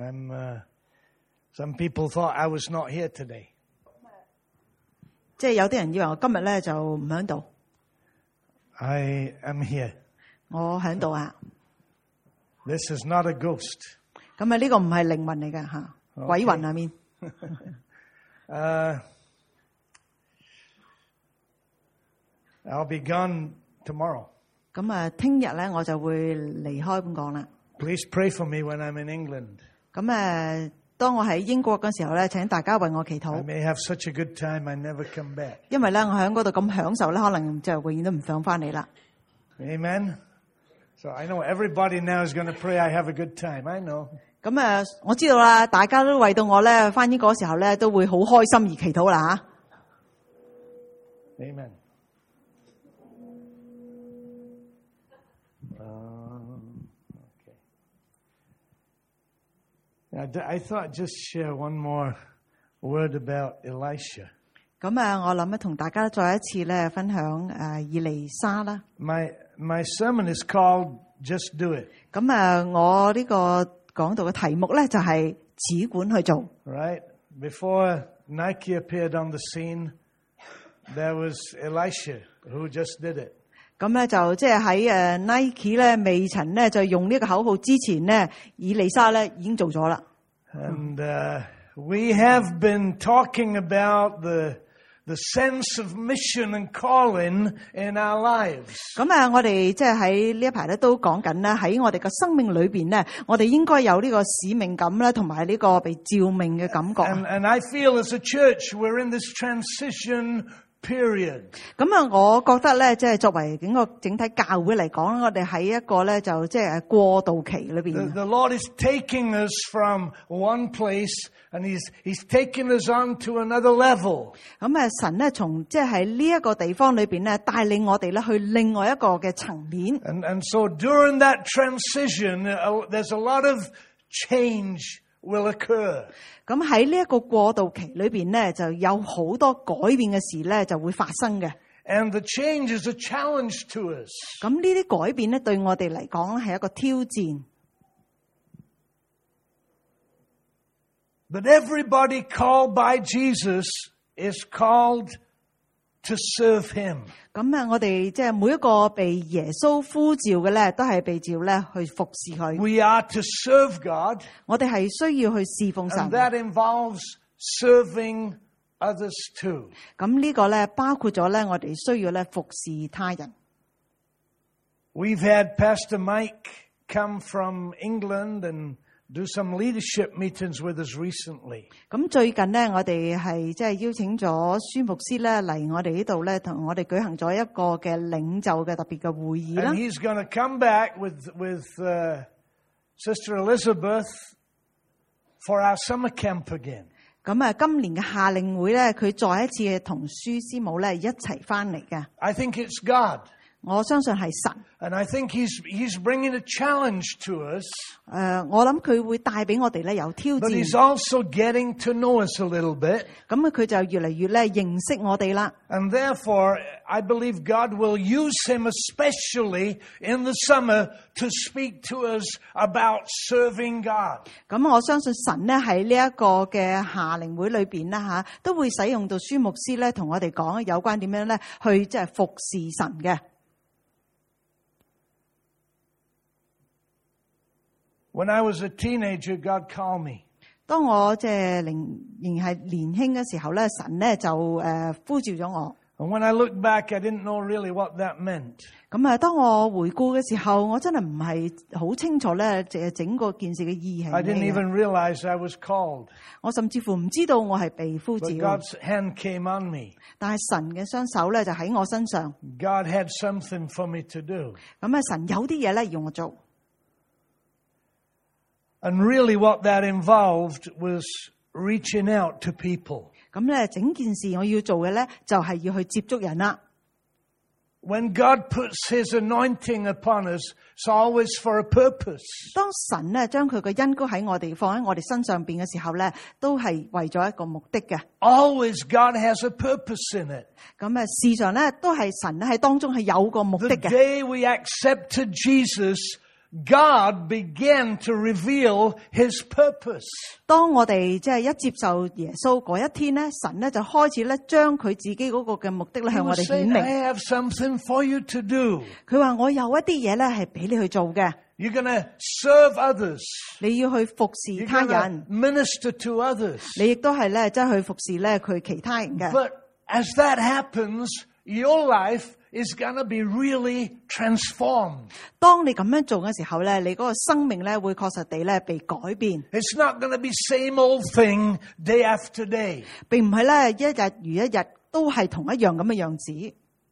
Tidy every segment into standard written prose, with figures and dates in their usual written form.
Some people thought I was not here today. 即係有啲人以為我今日咧就唔喺度， I am here. 我喺度啊。 This is not a ghost. 咁啊，呢個唔係靈魂嚟嘅吓，鬼魂下面。 I'll be gone tomorrow. 咁啊，聽日咧我就會離開本港啦。 Please pray for me when I'm in England. 咁當我喺英國嗰時候咧，請大家為我祈 I 禱， may have such a good time I never come back. 因為咧我喺嗰度咁享受咧，可能就永遠都唔想翻嚟啦。 Amen. So I know everybody now is going to pray I have a good time. I know. 咁我知道啦，大家都為到我咧翻英國嗰時候咧，都會好開心而祈禱啦吓。 Amen. Okay. I thought just share one more word about Elisha. 咁我諗咧同大家再一次咧分享以利沙啦。 My sermon is called Just Do It. 咁我呢個講道嘅題目咧就係只管去做。 Right? Before Nike appeared on the scene, there was Elisha who just did it. 咁咧就即係喺Nike 咧未曾咧就用呢個口號之前咧，以利沙咧已經做咗啦。 And we have been talking about the sense of mission and calling in our lives. 咁我哋即係喺呢一排咧都講緊咧喺我哋嘅生命裏邊咧，我哋應該有呢個使命感啦，同埋呢個被召命嘅感覺。 And I feel as a church we're in this transition period. 咁我覺得咧，即係作為整體教會嚟講，我哋喺一個咧就即係過渡期裏邊。 The Lord is taking us from one place and He's taking us on to another level. 咁神咧從即係喺呢一個地方裏邊咧帶領我哋咧去另外一個嘅層面。 And so during that transition, there's a lot of change will occur. 咁喺呢一個過渡期裏邊咧，就有好多改變嘅事咧就會發生嘅。 And the change is a challenge to us. 咁呢啲改變咧對我哋嚟講係一個挑戰。 But everybody called by Jesus is called to serve Him. 咁我哋即係每一個被耶穌呼召嘅咧，都係被召咧去服侍佢。 We are to serve God, 我哋係需要去侍奉神。 and that involves serving others too. 咁呢個咧包括咗咧，我哋需要咧服侍他人。 We've had Pastor Mike come from England and do some leadership meetings with us recently. 咁最近咧，我哋係即係邀請咗舒牧師咧嚟我哋呢度咧，同我哋舉行咗一個嘅領袖嘅特別嘅會議啦。 And he's going to come back with Sister Elizabeth for our summer camp again. 咁今年嘅夏令會咧，佢再一次同舒師母咧一齊翻嚟嘅。 I think it's God. 我相信係神。 And I think he's bringing a challenge to us. 我諗佢會帶俾我哋咧有挑 But he's 戰。 also getting to know us a little bit. 咁佢就越嚟越咧認識我哋啦。 And therefore, I believe God will use him especially in the summer to speak to us about serving God. 咁我相信神咧喺呢一個嘅夏令會裏邊啦吓，都會使用到舒牧師咧同我哋講有關點樣咧去即係服侍神嘅。 When I was a teenager, God called me. 當我即係仍係年輕嘅時候咧，神咧就呼召咗我。 And when I look back, I didn't know really what that meant. 咁當我回顧嘅時候，我真係唔係好清楚咧，整個件事嘅意義係 I 咩 didn't 嘅。 even realize I was called. 我甚至乎唔知道我係被呼召 But，God's hand came on me. 但係神嘅雙手咧就喺我身上。 God had something for me to do. 咁神有啲嘢咧要我做。 And really what that involved was reaching out to people. 咁咧整件事我要做嘅咧就係要去接觸人啦。 When God puts His anointing upon us, it's always for a purpose. 當神咧將佢嘅恩膏喺我哋放喺我哋身上邊嘅時候咧，都係為咗一個目的嘅。 Always God has a purpose in it. 咁事實上咧都係神喺當中係有個目的 The 嘅。 day we accepted Jesus, God began to reveal His purpose. 當我哋即係一接受耶穌嗰一天咧，神咧就開始咧將佢自己嗰個嘅目的咧 He 向我 was 哋顯 saying, 明。 I have something for you to do. 佢話我有一啲嘢咧係俾你去做嘅， You're going to serve others. 你要去服侍 You're 他 going 人， to minister to others. 你亦都係咧即係去服侍咧佢其他人嘅。 But as that happens, your life is going to be really transformed. 當你咁樣做嘅時候咧，你嗰個生命咧會確實地咧被改變， It's not going to be same old thing day after day. 並唔係咧一日如一日都係同一樣咁嘅樣子。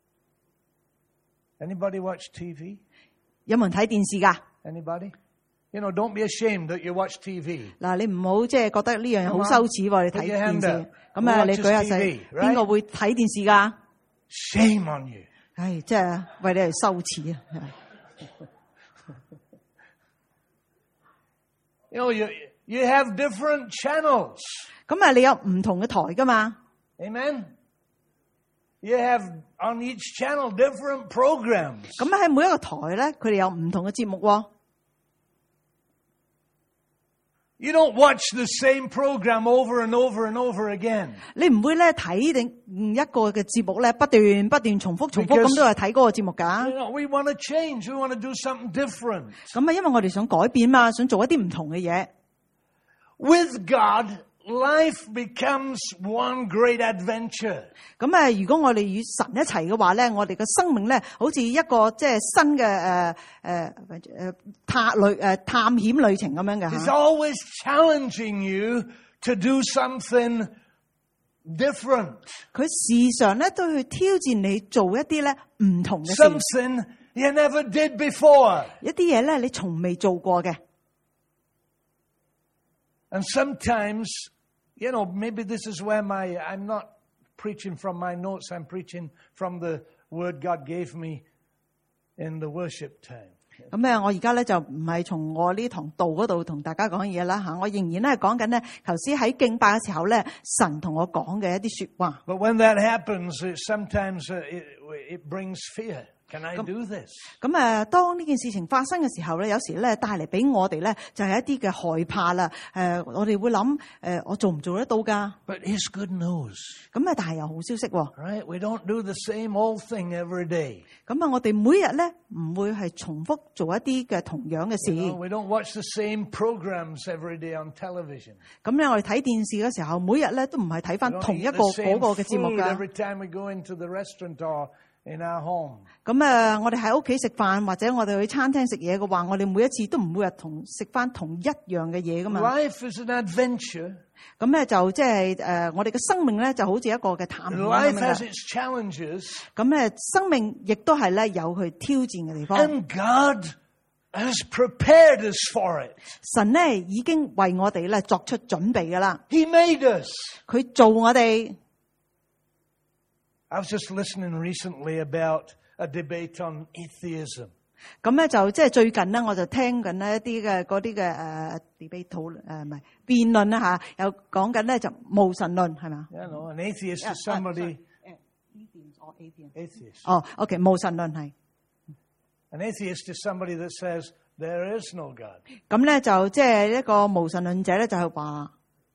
Anybody watch TV? 有冇人睇電視㗎？ Anybody? You know, don't be ashamed that you watch TV. 嗱，你唔好即係覺得呢樣嘢好羞恥喎，你睇 Put your 電 hand 視 up. 咁啊， Who 你 watches 舉下 TV, 手， right? 邊個會睇電視㗎？ Shame on you. 唉，即係為你係羞恥啊！ You know, you have different channels. 咁啊，你有唔同嘅台㗎嘛？ Amen? You have on each channel different programs. 咁喺每一個台咧，佢哋有唔同嘅節目喎。 You don't watch the same program over and over and over again. 你唔會咧睇定一個嘅節目咧，不斷重複咁都係睇嗰個節目 You 㗎。 know, we want to change. We want to do something different. 咁啊，因為我哋想改變嘛，想做一啲唔同嘅嘢。 With God, life becomes one great adventure. 咁啊，如果我哋與神一齊嘅話咧，我哋嘅生命咧，好似一個即係新嘅探險旅程咁樣嘅 It's 嚇。 always challenging you to do something different. 佢時常咧都去挑戰你做一啲咧唔同嘅事， Something you never did before. 一啲嘢咧你從未做過嘅。 And sometimes, you know, maybe this is where I'm not preaching from my notes, I'm preaching from the word God gave me in the worship time. 咁咧，我而家咧就唔係從我呢堂道嗰度同大家講嘢啦嚇，我仍然咧係講緊咧頭先喺敬拜嘅時候咧，神同我講嘅一啲説話。 But when that happens, sometimes it brings fear. Can I do this? 咁當呢件事情發生嘅時候咧，有時咧帶嚟俾我哋咧就係一啲嘅害怕啦。我哋會諗我做唔做得到㗎？ But it's good news. 咁但係有好消息喎。 Right? We don't do the same old thing every day. 咁我哋每日咧唔會係重複做一啲嘅同樣嘅事。 We don't watch the same programs every day on television. 咁咧我哋睇電視嘅時候，每日咧都唔係睇翻 We 同 don't 一 eat 個 the 嗰 same 個嘅節目 food 㗎。 every time we go into the restaurant or in our home. 咁我哋喺屋企食飯或者我哋去餐廳食嘢嘅話，我哋每一次都唔會食翻同一樣嘅嘢㗎嘛。 Life is an adventure. 咁咧就即係我哋嘅生命咧就好似一個嘅探險咁 Life 樣 has 嘅。 its challenges. 咁生命亦都係咧有佢挑戰嘅地方。 And God has prepared us for it. 神咧已經為我哋咧作出準備㗎啦。 He made us. 佢做我哋。 I was just listening recently about a debate on atheism. 咁咧就即係最近咧，我就聽緊呢一啲嘅嗰啲嘅debate 討論唔係辯論啦嚇，有講緊咧就無神論係嘛？ You know, an atheist is somebody. Atheist. 哦 ，OK， 無神論係。 An atheist is somebody that says there is no God. 咁咧就即係一個無神論者咧，就係話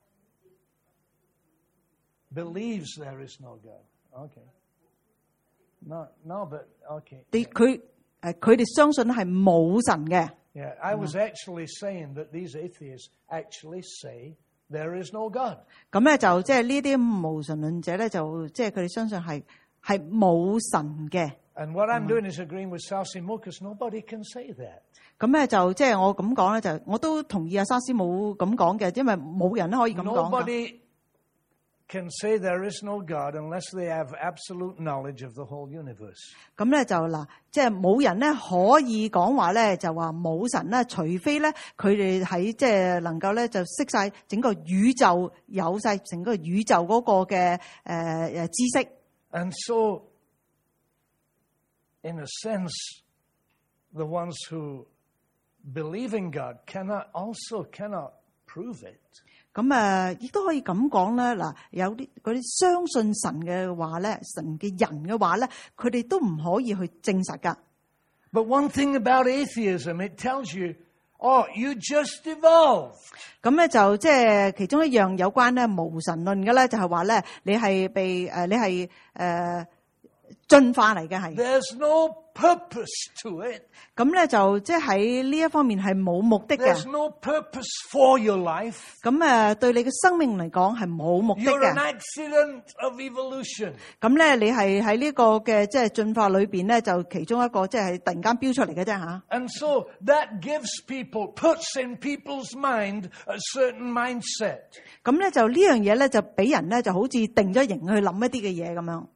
Believes there is no God. Okay. No, but okay. 佢哋相信係冇神嘅。 Yeah, I was actually saying that these atheists actually say there is no God. 咁咧就即係呢啲無神論者咧，就即係佢哋相信係冇神嘅。 And what I'm doing is agreeing with Sasimo because nobody can say that. 咁咧就即係我咁講咧，就我都同意阿沙師母咁講嘅，因為冇人可以咁講㗎。 Nobody can say there is no God unless they have absolute knowledge of the whole universe. 咁咧就嗱，即係冇人咧可以講話咧，就話冇神咧，除非咧佢哋喺即係能夠咧就識晒整個宇宙，有晒整個宇宙嗰個嘅知識。 And so, in a sense, the ones who believe in God cannot prove it. 咁亦都可以咁講咧，嗱，有啲嗰啲相信神嘅話咧，神嘅人嘅話咧，佢哋都唔可以去證實㗎。 But one thing about atheism, it tells you, oh, you just evolved. 咁咧就即係其中一樣有關咧無神論嘅咧，就係話咧你係被你係進化嚟嘅係。 There's no purpose to it. 咁咧就即係喺呢一方面係冇目的嘅。 There's no purpose for your life. 咁對你嘅生命嚟講係冇目的 You're an 嘅。 accident of evolution. 咁咧你係喺呢個嘅即係進化裏邊咧，就其中一個即係突然間飆出嚟嘅啫嚇。 And so that gives people, puts in people's mind a certain mindset. 咁咧就呢樣嘢咧就俾人咧就好似定咗型去諗一啲嘅嘢咁樣。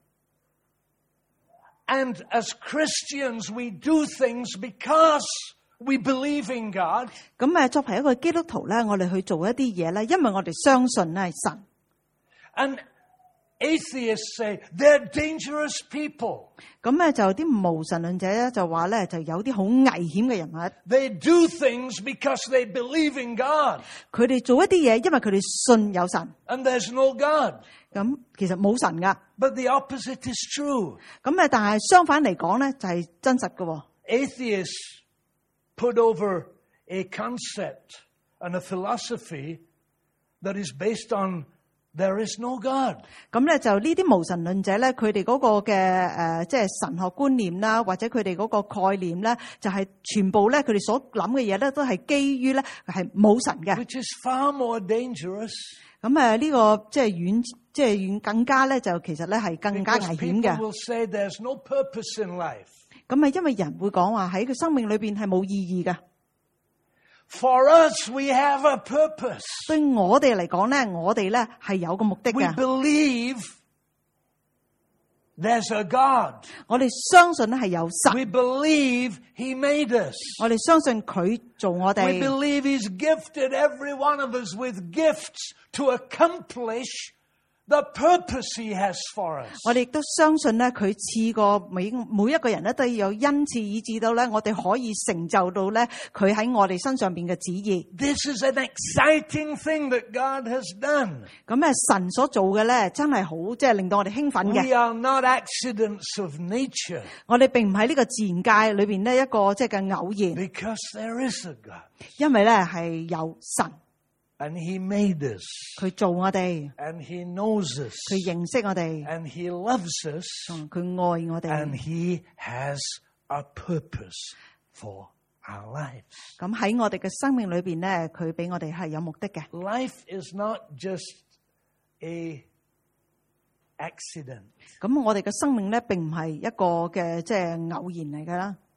And as Christians, we do things because we believe in God. 咁作為一個基督徒咧，我哋去做一啲嘢咧，因為我哋相信咧係神。 And atheists say they're dangerous people. 咁就啲無神論者咧就話咧就有啲好危險嘅人物。 They do things because they believe in God. 佢哋做一啲嘢，因為佢哋信有神。 And there's no God. 咁其實冇神噶。 But the opposite is true. 咁但係相反嚟講咧，就係真實嘅。 Atheists put over a concept and a philosophy that is based on there is no God. 咁咧就呢啲無神論者咧，佢哋嗰個嘅即係神學觀念啦，或者佢哋嗰個概念咧，就係全部咧佢哋所諗嘅嘢咧，都係基於咧係冇神嘅。 Which is far more dangerous. 咁呢個即係遠更加咧，就其實咧係更加危 Because 險 people 嘅。 will say there's no purpose in life. 咁因為人會講話喺佢生命裏邊係冇意義嘅。 For us, we have a purpose. 對我哋嚟講咧，我哋咧係有個目的 We 嘅。 believe there's a God. 我哋相信咧係有神， We believe He made us. 我哋相信佢做我 We 哋。 believe He's gifted every one of us with gifts to accomplish the purpose He has for us. 我哋亦都相信咧，佢賜過每一個人咧都有恩賜，以致到咧我哋可以成就到咧佢喺我哋身上邊嘅旨意。 This is an exciting thing that God has done. 咁神所做嘅咧，真係好即係令到我哋興奮 We 嘅。 are not accidents of nature 我哋並唔喺呢個自然界裏邊呢一個即係嘅偶然， because there is a God. 因為咧係有神， And He made us. 佢做我哋， And He knows us. 佢認識我哋， And He loves us. 佢愛我 And 哋。 He has a purpose for our lives. 咁喺我哋嘅生命裏邊咧，佢俾我哋係有目的嘅。 Life is not just a accident. 咁我哋嘅生命咧，並唔係一個嘅即係偶然嚟噶啦。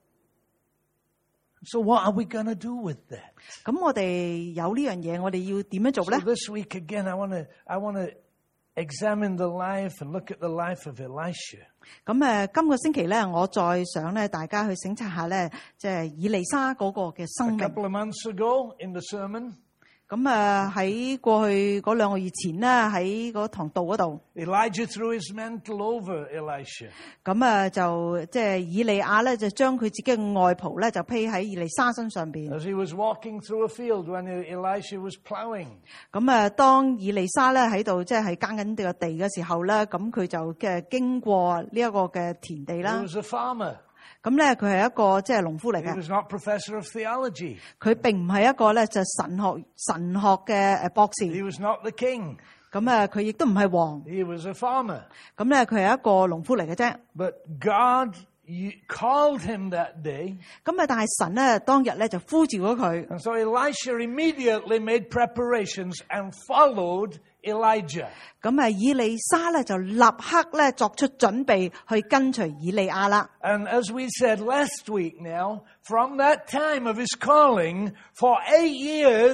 So what are we going to do with that? 咁我哋有呢樣嘢，我哋要點樣做 So 咧？ this week again, I want to examine the life and look at the life of Elisha. 咁今個星期咧，我再想咧，大家去省察下咧，即係以利沙嗰個嘅 A 生命。 couple of months ago in the sermon, 咁喺過去嗰2個月前咧，喺嗰堂道嗰度， Elijah threw his mantle over Elisha. 咁就即係以利亞咧，就將佢自己嘅外袍咧，就披喺以利沙身上邊。 As he was walking through a field when Elisha was plowing. 咁當以利沙咧喺度即係耕緊呢個地嘅時候咧，咁佢就嘅經過呢一個嘅田地 He 啦。 was a farmer. 咁咧佢係一個即係農夫嚟 He 嘅， was not professor of theology. 佢並唔係一個咧就神學嘅博士。 He was not the king. 咁佢亦都唔係王。 He was a farmer. 咁咧佢係一個農夫嚟嘅啫。 But God called him that day. 咁但係神咧當日咧就呼召咗佢。 And so Elisha immediately made preparations and followed Elijah. 咁以利沙咧就立刻咧作出準備去跟隨以利亞啦。 And as we said last week now, from that time of his calling, for 8 years,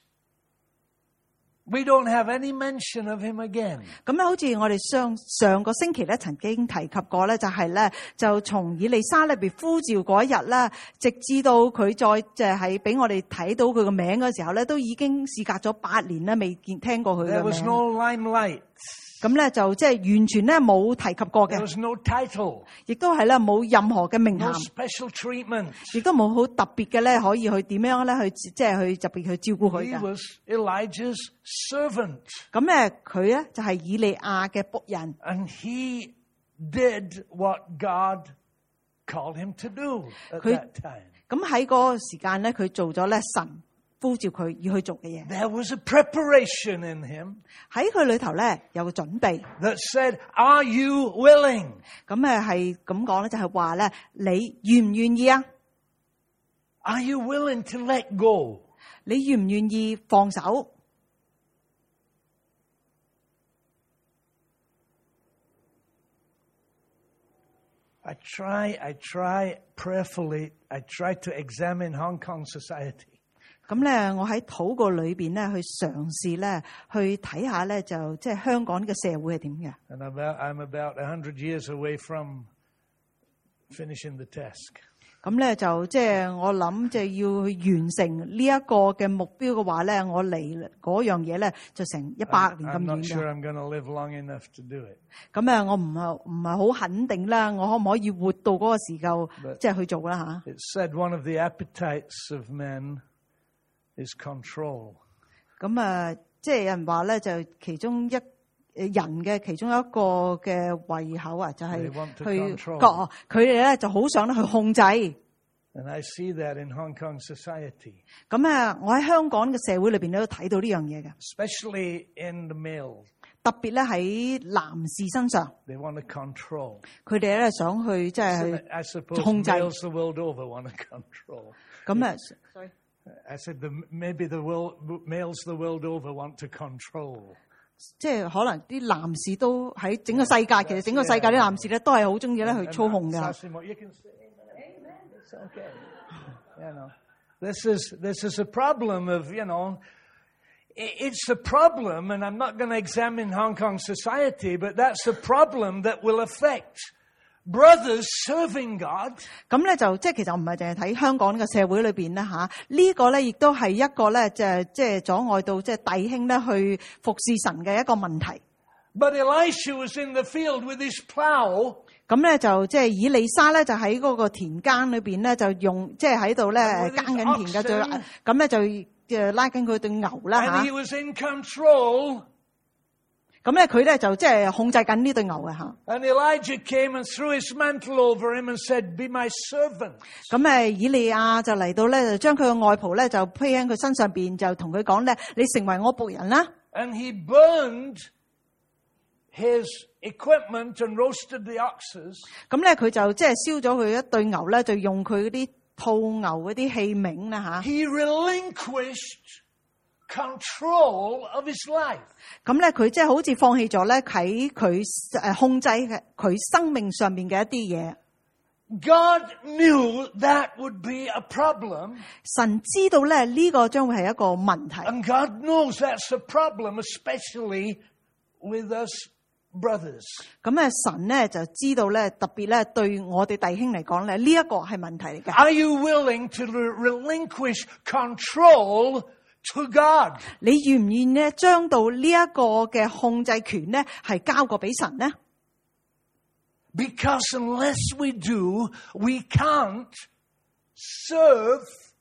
we don't have any mention of him again. 咁咧好似我哋上個星期咧曾經提及過咧，就係咧就從以利沙咧被呼召嗰一日咧，直至到佢再就係俾我哋睇到佢個名嘅時候咧，都已經事隔咗8年咧，未聽過佢 There 嘅 was 名。 no limelight. 咁咧就即係完全咧冇提及過 There 嘅， was no title. 亦都係咧冇任何嘅名 No 銜， special treatment. 亦都冇好特別嘅咧可以去點樣咧去即係去特別去照顧佢 He 嘅。 was Elijah's servant. 咁咧佢咧就係以利亞嘅僕人， And he did what God called him to do at 佢 that time. 咁喺嗰個時間咧，佢做咗咧神呼召佢要去做嘅嘢。 There was a preparation in him 喺佢裏頭咧有個準備。 that said, are you willing? 咁係咁講咧，就係話咧，你願唔願意啊？ Are you willing to let go? 你願唔願意放手？ I try prayerfully, I try to examine Hong Kong society. 咁咧，我喺禱告裏邊咧，去嘗試咧，去睇下咧，就即係香港嘅社會係點嘅。 And I'm about 100 years away from finishing the task. 咁咧就即係我諗，即係要去完成呢一個嘅目標嘅話咧，我離嗰樣嘢咧就成100年咁 I'm not 遠 sure 嘅。 I'm going to live long enough to do it. 咁我唔係好肯定啦，我可唔可以活到嗰個時候即係去做啦嚇？ It said one of the appetites of men is control. 咁即係有人話咧，就其中人嘅其中一個嘅胃口啊，就係 They want to 去 control. 佢哋咧就好想去控制。 And I see that in Hong Kong society, 咁我喺香港嘅社會裏邊都睇到呢樣嘢嘅， especially in the male. 特別咧喺男士身上， They want to control. 佢哋咧想去即係 I suppose 控制。 males the world over want to control. sorry I said maybe males the world over want to control. 即係可能啲男士都喺整個世界，其實整個世界啲男士咧都係好中意咧去操控㗎。 Sasimo, you can say amen. It's okay. You know, this is a problem of, it's a problem, and I'm not going to examine Hong Kong society, but that's a problem that will affect brothers serving God. 咁咧就即係其實唔係淨係睇香港嘅社會裏邊咧嚇，呢個咧亦都係一個咧即係阻礙到即係弟兄咧去服侍神嘅一個問題。 But Elisha was in the field with his plow. 咁咧就即係以利沙咧就喺嗰個田間裏邊咧就用即係喺度咧耕緊田嘅，就咁咧就拉緊佢對牛啦 And 嚇。 he was in control. 咁咧佢咧就即係控制緊呢對牛嘅嚇。 And Elijah came and threw his mantle over him and said, be my servant. 咁以利亞就嚟到咧，就將佢嘅外袍咧就披喺佢身上邊，就同佢講咧：你成為我僕人啦。 And he burned his equipment and roasted the oxes. 咁咧佢就即係燒咗佢一對牛咧，就用佢嗰啲套牛嗰啲器皿啦嚇。 He relinquished control of his life. 咁咧佢即係好似放棄咗咧喺佢控制佢生命上面嘅一啲嘢。 God knew that would be a problem. 神知道咧呢個將會係一個問題。 And God knows that's a problem, especially with us brothers. 咁神咧就知道咧，特別咧對我哋弟兄嚟講咧，呢一個係問題嚟嘅。 Are you willing to relinquish control to God? 你願唔願意咧將到呢一個嘅控制權咧係交過俾神呢？ Because unless we do, we can't serve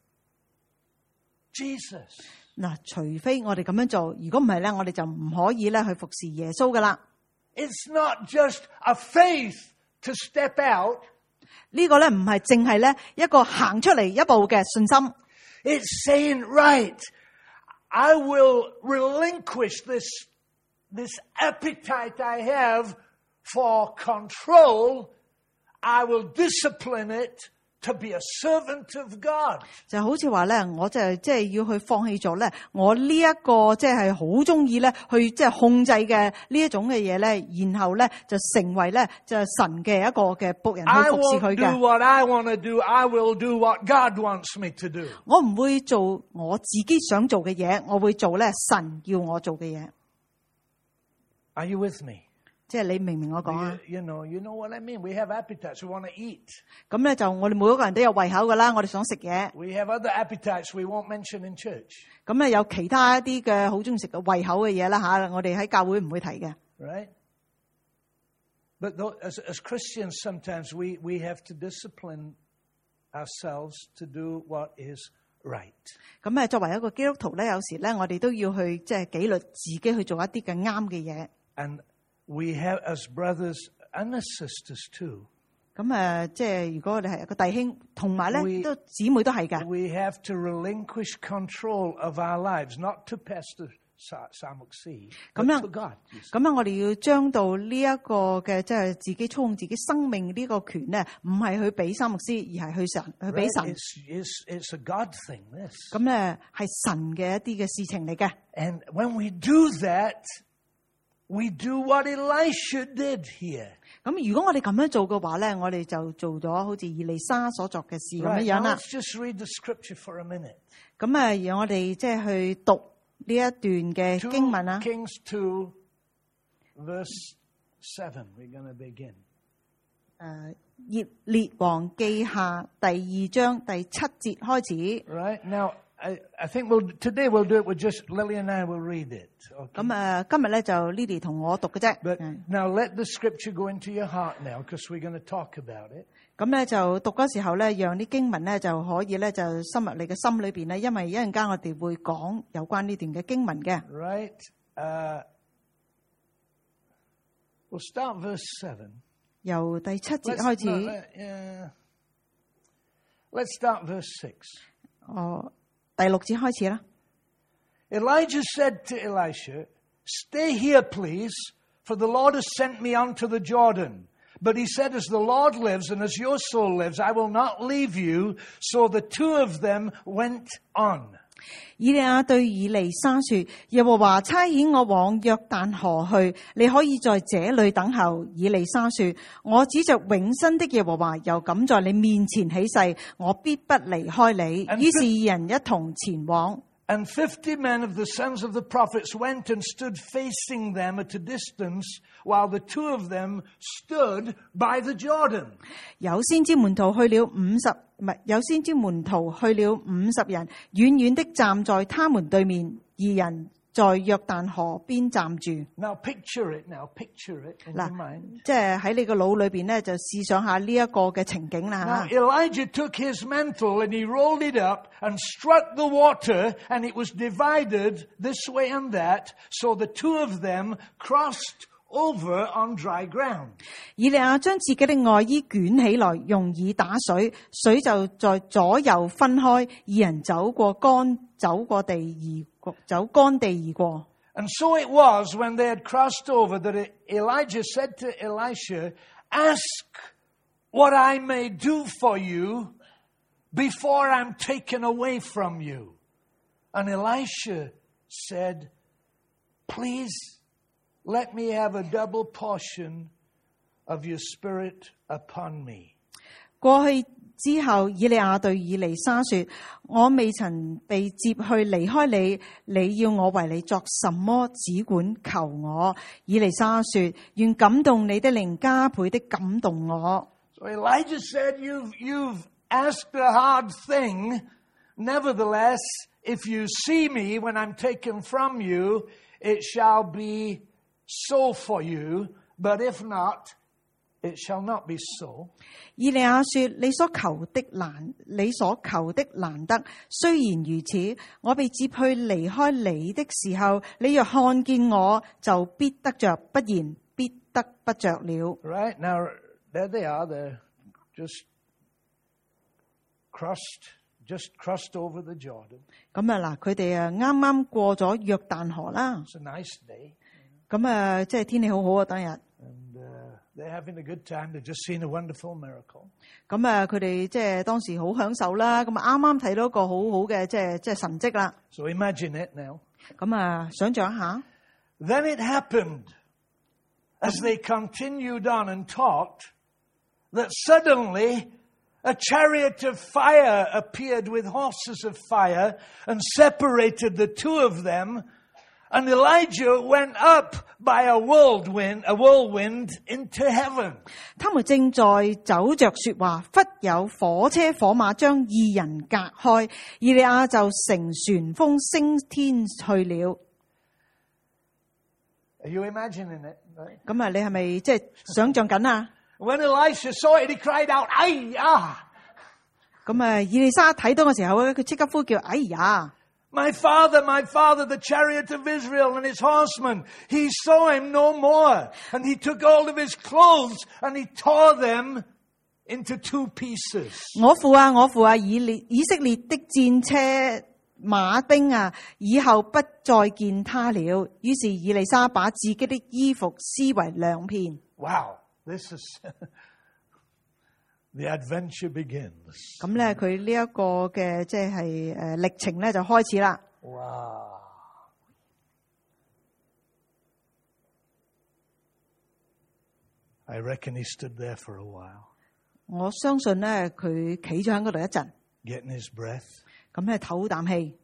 Jesus. 嗱，除非我哋咁樣做，如果唔係咧，我哋就唔可以咧去服侍耶穌噶啦。 It's not just a faith to step out. 呢個咧唔係淨係咧一個行出嚟一步嘅信心。 It's saying, right, I will relinquish this appetite I have for control. I will discipline it to be a servant of God. 就好似話咧，我就即係要去放棄咗咧，我呢一個即係好中意咧去即係控制嘅呢一種嘅嘢咧，然後咧就成為咧就係神嘅一個嘅僕人去 I 服侍 won't 佢 do 嘅。 what I want to do. I will do what God wants me to do. 我唔會做我自己想做嘅嘢，我會做咧神要我做嘅嘢。 Are you with me? 即係你明唔明我講啊？ You know what I mean. We have appetites. We want to eat. 咁咧就我哋每一個人都有胃口噶啦，我哋想食嘢。 We have other appetites we won't mention in church. 咁咧有其他一啲嘅好中意食嘅胃口嘅嘢啦吓，我哋喺教會唔會提嘅。 Right? But as Christians, sometimes we have to discipline ourselves to do what is right. 咁作為一個基督徒咧，有時咧我哋都要去即係紀律自己去做一啲嘅啱嘅嘢。 And we have, as brothers and as sisters too, 咁即係如果我哋係一個弟兄，同埋咧 We- 都姊妹都係嘅。 We have to relinquish control of our lives, not to Pastor Samuxi, but 咁樣 to God. you see. 咁樣我哋要將到呢一個嘅即係自己操控自己生命呢個權咧，唔係去俾三牧師，而係去俾 Right? 神。 It's a God thing, this. 咁咧係神嘅一啲嘅事情嚟嘅。 And when we do that, we do what Elisha did here. 咁如果我哋咁樣做嘅話咧，我哋就做咗好似以利沙所作嘅事咁 Right, 樣 now 啦。 let's just read the scripture for a minute. 咁讓我哋即係去讀呢一段嘅 2 經文啊。 Kings 2, verse 7. We're going to begin. 列王記下第2章第7節開始。 Right? Now, I think today we'll do it with just Lily and I will read it. Okay? 咁今日咧就 Lily 同我讀嘅啫。 But now let the scripture go into your heart now, because we're going to talk about it. 咁咧就讀嗰時候咧，讓啲經文咧就可以咧就深入你嘅心裏邊咧，因為一陣間我哋會講有關呢段嘅經文嘅。 Right? We'll start verse 7. 由第7節 Let's, 開始。 let's start verse 6. 第6節開始啦。 Elijah said to Elisha, "Stay here, please, for the Lord has sent me unto the Jordan." But he said, "As the Lord lives and as your soul lives, I will not leave you." So the two of them went on. 以利亞對以利沙說：耶和華差遣我往約旦河去，你可以在這裏等候。以利沙說：我指着永生的耶和華，又敢在你面前起誓，我必不離開你。 And 於是二人一同前往。 And 50 men of the sons of the prophets went and stood facing them at a distance, while the two of them stood by the Jordan. 有先知門徒去了50人，遠遠的站在他們對面，二人在約旦河邊站住。 Now picture it in your mind. 即係喺你個腦裏邊咧，就試想下呢一個嘅情景啦 Now 吓。 Elijah took his mantle and he rolled it up and struck the water, and it was divided this way and that, so the two of them crossed over on dry ground. 以利亞將自己的外衣捲起來，用以打水，水就在左右分開，二人走乾地而過。 And so it was when they had crossed over that Elijah said to Elisha, "Ask what I may do for you before I'm taken away from you." And Elisha said, "Please let me have a double portion of your spirit upon me." 過去之後，以利亞對以利沙說：我未曾被接去離開你，你要我為你作什麼，只管求我。以利沙說：願感動你的靈加倍的感動我。 So Elijah said, You've asked a hard thing. Nevertheless, if you see me when I'm taken from you, it shall be so for you. But if not, it shall not be so. 以利亞說：你所求的難得，雖然如此，我被接去離開你的時候，你若看見我，就必得着；不然，必得不着了。 Right? Now, there they are. They're just crossed over the Jordan. 咁嗱，佢哋啱啱過咗約旦河啦。 It's a nice day. 咁即係天氣好好啊，當日。 And they're having a good time. They've just seen a wonderful miracle. 咁佢哋即係當時好享受啦。咁啱啱睇到一個好好嘅即係神蹟啦。 So imagine it now. 咁想象一下。 Then it happened, as they continued on and talked, that suddenly a chariot of fire appeared with horses of fire and separated the two of them. And Elijah went up by a whirlwind into heaven. 他們正在走着說話，忽有火車火馬將二人隔開，以利亞就乘旋風升天去了。 Are you imagining it? Right? 咁你係咪即係想象緊啊？ When Elisha saw it, he cried out, "Ay, ah!" 咁以利沙睇到嘅時候咧，佢即刻呼叫：哎呀！ My father, the chariot of Israel and his horsemen." He saw him no more. And he took hold of his clothes and he tore them into 2 pieces. 我父啊，以色列的戰車馬兵啊，以後不再見他了。於是以利沙把自己的衣服撕為2片。 Wow, this is the adventure begins. 咁咧，佢呢一個嘅即係歷程咧就開始啦。 Wow. I reckon he stood there for a while, 我相信咧，佢企咗喺嗰度一陣， getting his breath. 咁咧唞啖氣。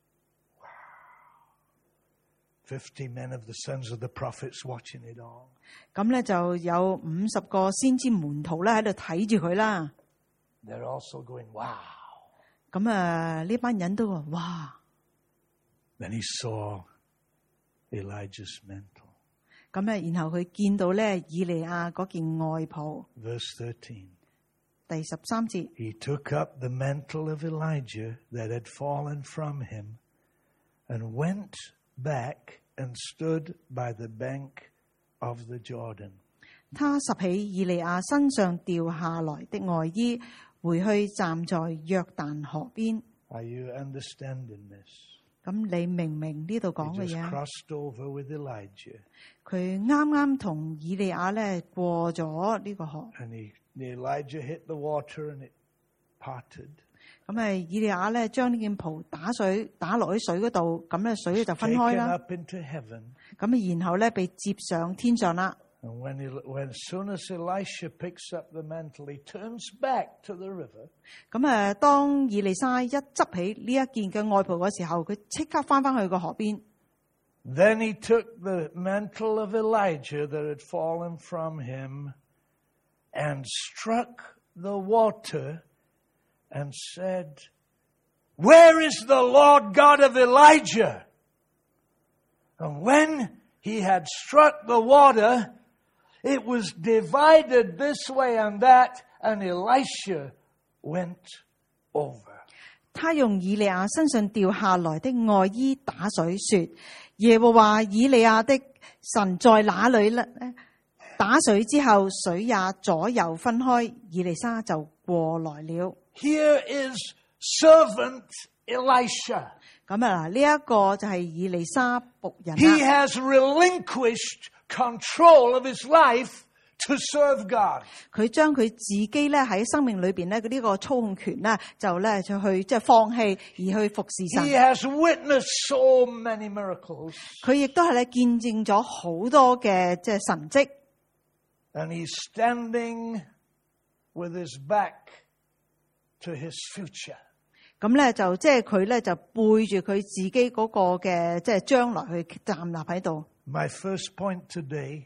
50 men of the sons of the prophets watching it all. 咁咧就有50個先知門徒咧喺度睇住佢啦。 They're also going, wow. 咁呢班人都話哇。 Then he saw Elijah's mantle. 咁然後佢見到咧以利亞嗰件外袍。 Verse 13. 第13節。 He took up the mantle of Elijah that had fallen from him and went back and stood by the bank of the Jordan. 他拾起以利亞身上掉下來的外衣，回去站在約旦河邊。 Are you understanding this? 咁你明唔明呢度講 He 嘅 just 嘢？ crossed over with Elijah. 佢啱啱同以利亞咧過咗呢個河。 And Elijah hit the water and it parted. 咁以利亞咧將呢件袍打落喺水嗰度，咁咧水就分開 Taken 啦。 up into heaven. 咁然後咧被接上天上啦。 And as soon as Elisha picks up the mantle, he turns back to the river. 咁當以利沙一執起呢一件嘅外袍嘅時候，佢即刻翻去個河邊。 Then he took the mantle of Elijah that had fallen from him and struck the water and said, Where is the Lord God of Elijah? And when he had struck the water, it was divided this way and that, and Elisha went over. 他用以利亞身上掉下來的外衣打水，說：耶和華以利亞的神在哪裏呢？打水之後，水也左右分開，以利沙就過來了。 Here is servant Elisha. 咁呢一個就係以利沙僕人 He 啦。 has relinquished control of his life to serve God. 佢將佢自己咧喺生命裏邊咧呢個操控權咧就去即係放棄而去服侍神。 He has witnessed so many miracles. 佢亦都係咧見證咗好多嘅即係神蹟。 And he's standing with his back to his future. 咁咧就即係佢咧就背住佢自己嗰個嘅即係將來去站立喺度。 My first point today,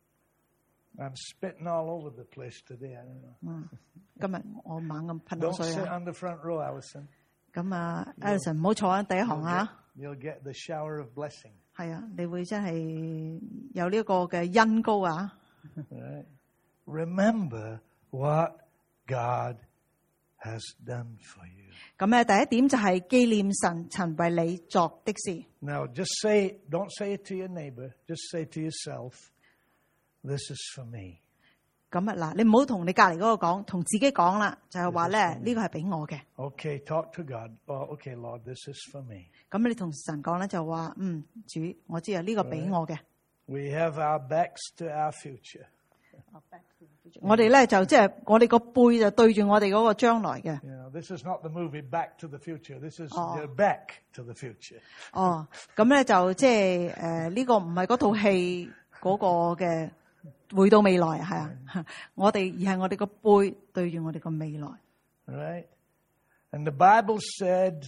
I'm spitting all over the place today. I don't know. 今日我猛咁噴 Don't 口水 sit 啊！ on the front row, Allison. 咁Alison 唔好坐喺第一行啊！ You'll get the shower of blessing. 係啊，你會真係有呢一個嘅恩膏啊！ Right? Remember what God has done for you. 咁第一點就係紀念神曾為你作的事。 Now, don't say it to your neighbor. Just say to yourself, this is for me. 咁你唔好同你隔離嗰個講，同自己講啦，就係話咧呢個係俾我嘅。 Okay, talk to God. Oh, okay, Lord, this is for me. 咁你同神講咧就話，主，我知啊，呢個俾我嘅。 We have our backs to our future. 我哋咧就即係我哋個背就對住我哋嗰個將來嘅。 This is not the movie Back to the Future. This is your back to the future. 咁咧就即係呢個唔係嗰套戲嗰個嘅回到未來係啊，我哋而係我哋個背對住我哋個未來。 All right? And the Bible said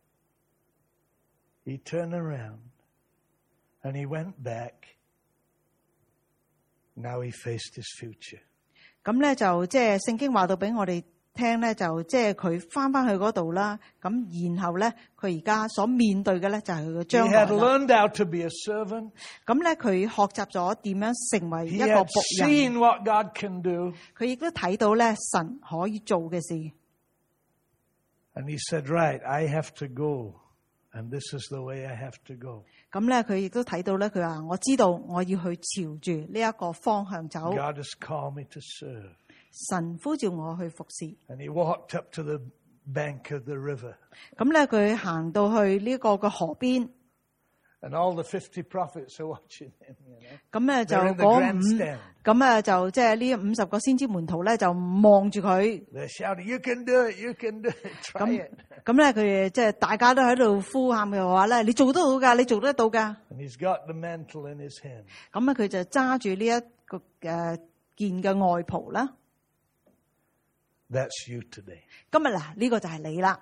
he turned around and he went back. Now he faced his future. 咁咧就即係聖經話到俾我哋聽咧，就即係佢翻去嗰度啦。咁然後咧，佢而家所面對嘅咧就係佢嘅 He 將來 had 啦。 learned how to be a servant. 咁咧佢學習咗點樣成為 He 一個 had 僕人。 seen what God can do. 佢亦都睇到咧神可以做嘅事。 And he said, right, I have to go. And this is the way I have to go. 咁咧佢亦都睇到咧，佢話我知道我要去朝住呢一個方向走。 God has called me to serve. 神呼召我去服侍。 And he walked up to the bank of the river. 咁咧佢行到去呢個嘅河邊， And all the 50 prophets are watching him, you know. 咁咧就 They're in the 嗰 grandstand. 咁啊就即係呢50個先知門徒咧就望住佢， They're shouting, you can do it, you can do it, try it. 咁咧佢哋即係大家都喺度呼喊嘅話咧，你做得到㗎，你做得到㗎。 And he's got the mantle in his hand. 咁啊佢就揸住呢一個件嘅外袍啦。 That's you today. 今日嗱呢個就係你啦。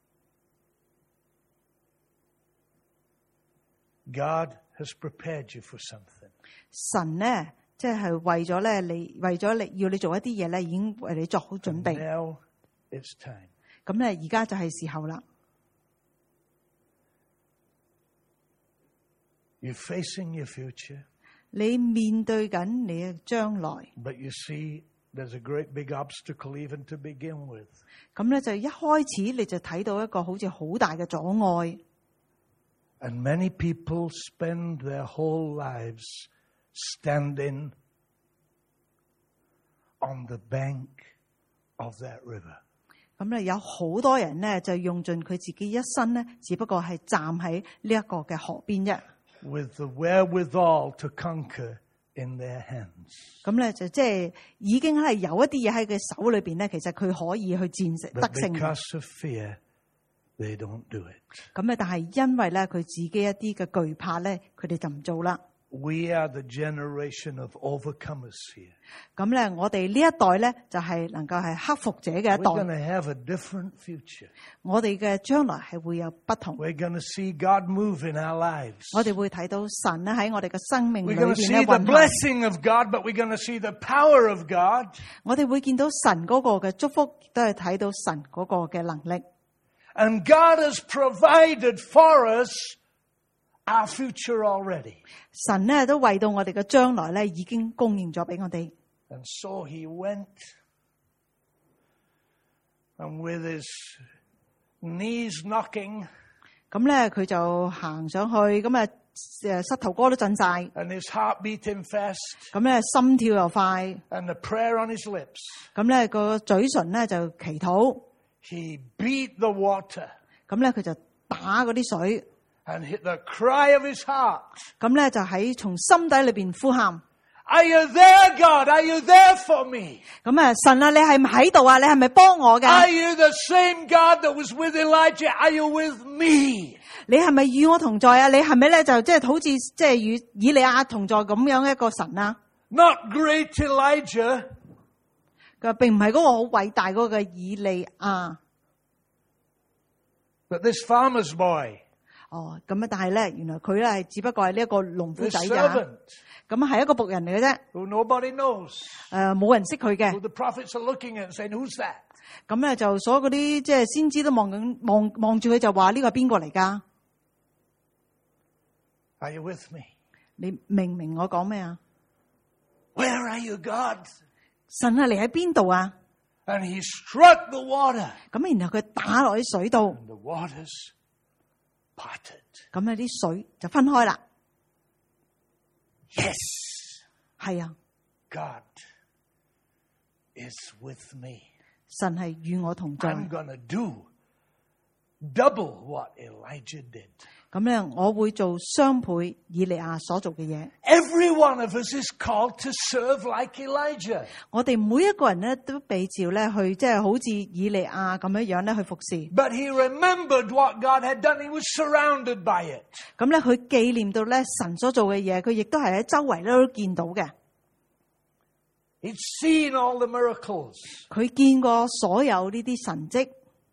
God has prepared you for something. 神咧即係為咗你要你做一啲嘢咧，已經為你作好準 And 備。 now it's time. 咁咧而家就係時候啦。 You're facing your future, 你面對緊你嘅將來， but you see there's a great big obstacle even to begin with. 咁咧就一開始你就睇到一個好似好大嘅阻礙。 And many people spend their whole lives standing on the bank of that river. 咁咧有好多人咧就用盡佢自己一生咧，只不過係站喺呢一個嘅河邊啫。 With the wherewithal to conquer in their hands. 咁咧就即係已經係有一啲嘢喺佢手裏邊咧，其實佢可以去戰勝 But 得勝嘅。 because of fear, they don't do it. 咁咧，但係因為咧佢自己一啲嘅懼怕咧，佢哋就唔做啦。 We are the generation of overcomers here. 咁咧，我哋呢一代咧就係能夠係克服者嘅一 We're going 代。 to have a different future. 我哋嘅將來係會有不同。 We're going to see God move in our lives. 我哋會睇到神咧喺我哋嘅生命裏 We're going to 邊 see 咧 the 運行。 blessing of God, but we're going to see the power of God. 我哋會見到神嗰個嘅祝福，亦都係睇到神嗰個嘅能力。 And God has provided for us our future already. 神咧都為到我哋嘅將來咧已經供應咗俾我哋。 And so he went, and with his knees knocking 咁咧佢就行上去，咁啊膝頭哥都震晒， and his heart beating fast 咁咧心跳又快， and the prayer on his lips, 咁咧個嘴唇咧就祈禱， he beat the water 咁咧佢就打嗰啲水， and hit the cry of his heart. 咁咧就喺從心底裏邊呼喊。 Are you there, God? Are you there for me? 咁啊，神啊，你係咪喺度啊？你係咪幫我噶？ Are you the same God that was with Elijah? Are you with me? 你係咪與我同在啊？你係咪咧就即係好似即係與以利亞同在咁樣一個神啊？ Not great Elijah, 佢話並唔係嗰個好偉大嗰個以利亞。 but this farmer's boy, 哦，咁啊，但係咧，原來佢咧係只不過係呢一個農夫 this 仔咋， servant 咁係一個僕人嚟嘅啫。 who nobody knows, 冇人識佢 who 嘅。 the prophets are looking at and saying, who's that? 咁咧就所有嗰啲即係先知都望住佢就話呢個係邊個嚟㗎？ Are you with me? 你明唔明我講咩啊？ Where are you, God? 神啊，你喺邊度啊？ And he struck the water, 咁然後佢打落啲水度， and the waters parted. 咁啊啲水就分開啦。 Yes, 係啊， God is with me. 神係與我同在。 I'm going to do double what Elijah did. 咁咧，我會做雙倍以利亞所做嘅嘢。 Every one of us is called to serve like Elijah. 我哋每一個人咧都被召咧去，即係好似以利亞咁樣咧去服侍。 But he remembered what God had done. He was surrounded by it. 咁咧，佢紀念到咧神所做嘅嘢，佢亦都係喺周圍咧都見到嘅。 He'd seen all the miracles. 佢見過所有呢啲神蹟。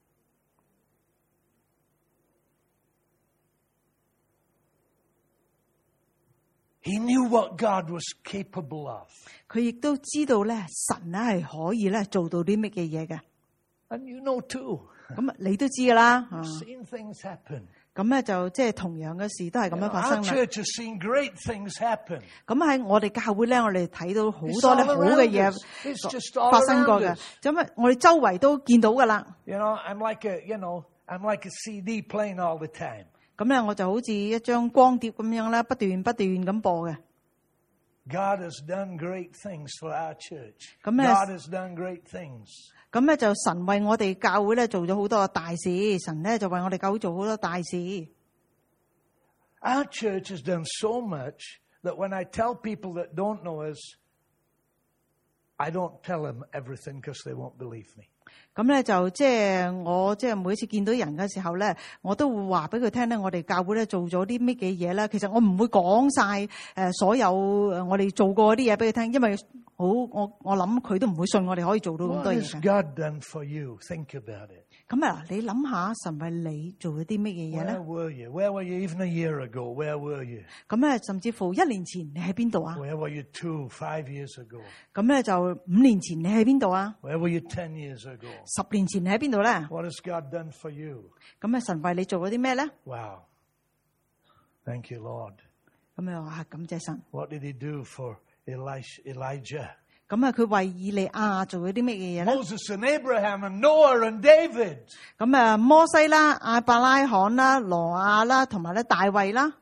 He knew what God was capable of. 佢亦都知道咧神咧係可以咧做到啲乜嘢嘢嘅。 And you know too. 咁啊，你都知噶啦。 Seen things happen. 咁咧就即係同樣嘅事都係咁樣發 Our 生啦。 church has seen great things happen. 咁喺我哋教會咧，我哋睇到好 It's 多咧 all 好嘅 around 嘢 us. It's just all 發生過 around 嘅 us.。 咁啊，我哋周圍都見到噶啦。 You know, I'm like a CD playing all the time. 咁咧，我就好似一張光碟咁樣咧，不斷咁播嘅。 God has done great things for our church. 咁咧 God has done great things. 咁咧就神為我哋教會咧做咗好多大事，神咧就為我哋教會做好多大事。 Our church has done so much that when I tell people that don't know us, I don't tell them everything because they won't believe me. 咁咧就我每次見到人嘅時候咧，我都會話俾佢聽咧，我哋教會咧做咗啲咩嘅嘢啦。其實我唔會講晒所有我哋做過啲嘢俾佢聽，因為我諗佢都唔會信我哋可以做到咁多 What 嘢 has 嘅。 God done for you? Think about it. 咁啊，你諗下神為你做咗啲乜嘢嘢咧 Where？ were you? Where were you even a year ago? Where were you? 咁咧，甚至乎1年前你喺邊度啊？ Where were you 5 years ago? 咁咧就5年前你喺邊度啊？ Where were you 10 years ago? 10年前你喺邊度咧？ What has God done for you? 咁啊，神為你做咗啲咩咧？ Wow. Thank you, Lord. 咁啊話感謝神。 What did he do for Elijah? 咁啊，佢為以利亞做咗啲乜嘢嘢咧？ Moses and Abraham and Noah and David. 咁啊，摩西啦、亞伯拉罕啦、羅亞啦，同埋咧大衛啦。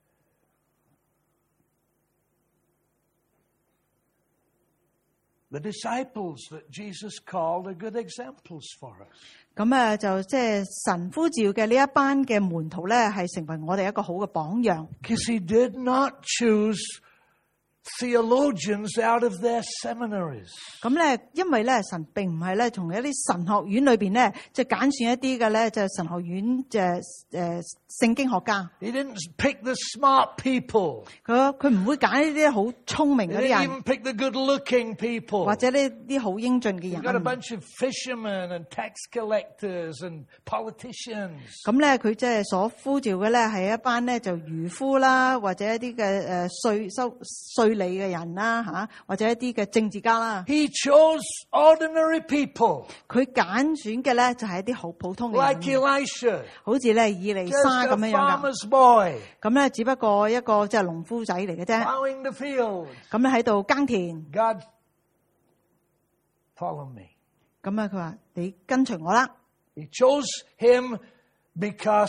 The disciples that Jesus called are good examples for us. 咁啊，就神呼召嘅呢一班嘅門徒咧，係成為我哋一個好嘅榜樣。 Because he did not choose theologians out of their seminaries. 咁咧，因為咧神並唔係咧從一啲神學院裏邊咧，揀選一啲嘅咧神學院聖經學家。 He didn't pick the smart people. 佢唔會揀呢啲好聰明 He 嗰啲 didn't 人， even pick the good-looking people. 或者呢啲好英俊嘅 He got a 人。 bunch of fishermen and tax collectors and politicians. 咁咧，佢所呼召嘅咧係一班咧就漁夫啦，或者一啲嘅稅理嘅人啦嚇，或者一啲嘅政治家啦。 He chose ordinary people 佢揀選嘅咧就係一啲好普通嘅 like 人， Elisha, 好似咧以利 just 沙 a 咁樣樣噶。 farmer's boy 咁咧只不過一個農夫仔嚟嘅啫。 plowing the field. 咁咧喺度耕田。 God, follow me. 咁啊，佢話你跟隨我啦。 He chose him because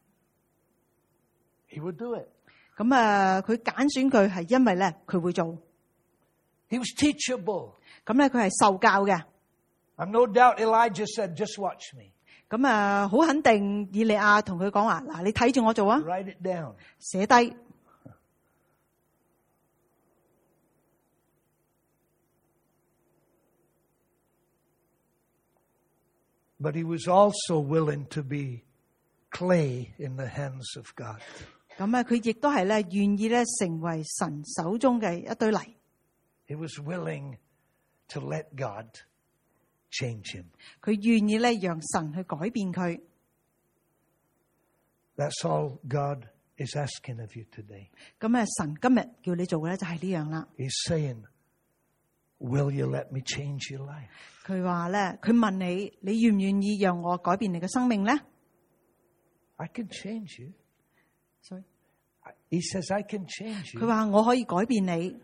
he would do it. 咁啊，佢揀選佢係因為咧佢會做。 He was teachable. 咁咧佢係受教嘅。 I've no doubt Elijah said, just watch me. 咁啊，好肯定以利亞同佢講話，嗱，你睇住我做啊， Write it down. 寫低。 But he was also willing to be clay in the hands of God. 咁啊，佢亦都係咧願意咧成為神手中嘅一堆泥。 He was willing to let God change him. 佢願意咧讓神去改變佢。 That's all God is asking of you today. 咁啊，神今日叫你做嘅咧就係呢樣啦。 He's saying, will you let me change your life? 佢話咧，佢問你，你願唔願意讓我改變你嘅生命咧？ I can change you. Sorry. He says, I can change 佢 you. 話我可以改變你。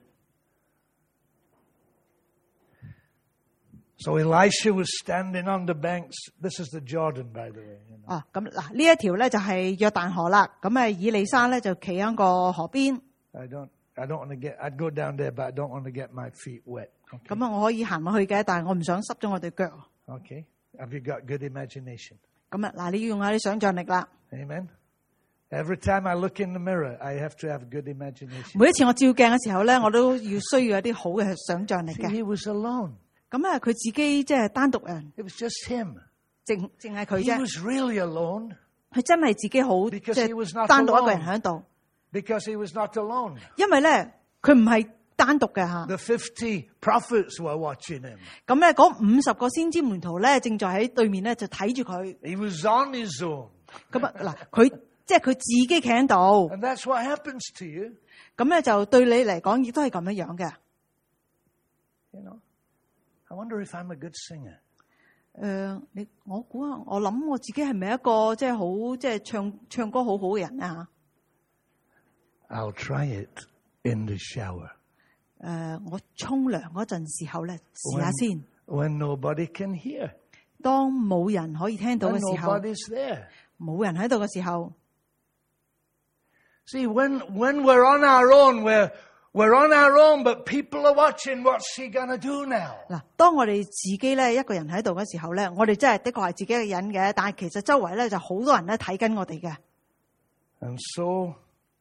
So Elisha was standing on the banks. This is the Jordan, by the way. You know. 啊，咁嗱呢一條咧就係約旦河啦。咁啊，以利沙咧就企喺個河邊。 I don't want to I'd go down there, but I don't want to get my feet wet. Okay. 咁啊，我可以行落去嘅，但係我唔想濕咗我對腳。 Okay. Have you got good imagination? 咁啊，嗱，你要用下啲想像力啦。 Amen. Every time I look in the mirror, I have to have good imagination. 每一次我照鏡嘅時候咧，我都要需要一啲好嘅想像力 See, 嘅。 he was alone. 咁啊，佢自己即係單獨人， It was just him. 淨係佢 He 啫。 was really alone 佢真係自己好即 because he was 係 not 單獨一個人 alone. 喺度， because he was not alone. 因為咧佢唔係單獨嘅嚇。 The 50 prophets were watching him. 咁咧嗰50個先知門徒咧，正在喺對面咧就睇住佢。 He was on his own. 咁啊嗱，佢即係佢自己企喺度。 And that's what happens to you. 咁咧就對你嚟講亦都係咁樣樣嘅。 You know, I wonder if I'm a good singer. 我估啊，我諗我自己係咪一個即係好即係唱歌好好嘅人啊？ I'll try it in the shower. 我沖涼嗰陣時候咧，試下先。 When nobody can hear. 當冇人可以聽到 When 嘅時候， nobody's there. 冇人喺度嘅時候， See, when we're on our own, we're on our own, but people are watching. What's he gonna do now? 嗱，當我哋自己咧一個人喺度嘅時候咧，我哋真係的確係自己一個人嘅，但係其實周圍咧就好多人咧睇緊我哋嘅。 And so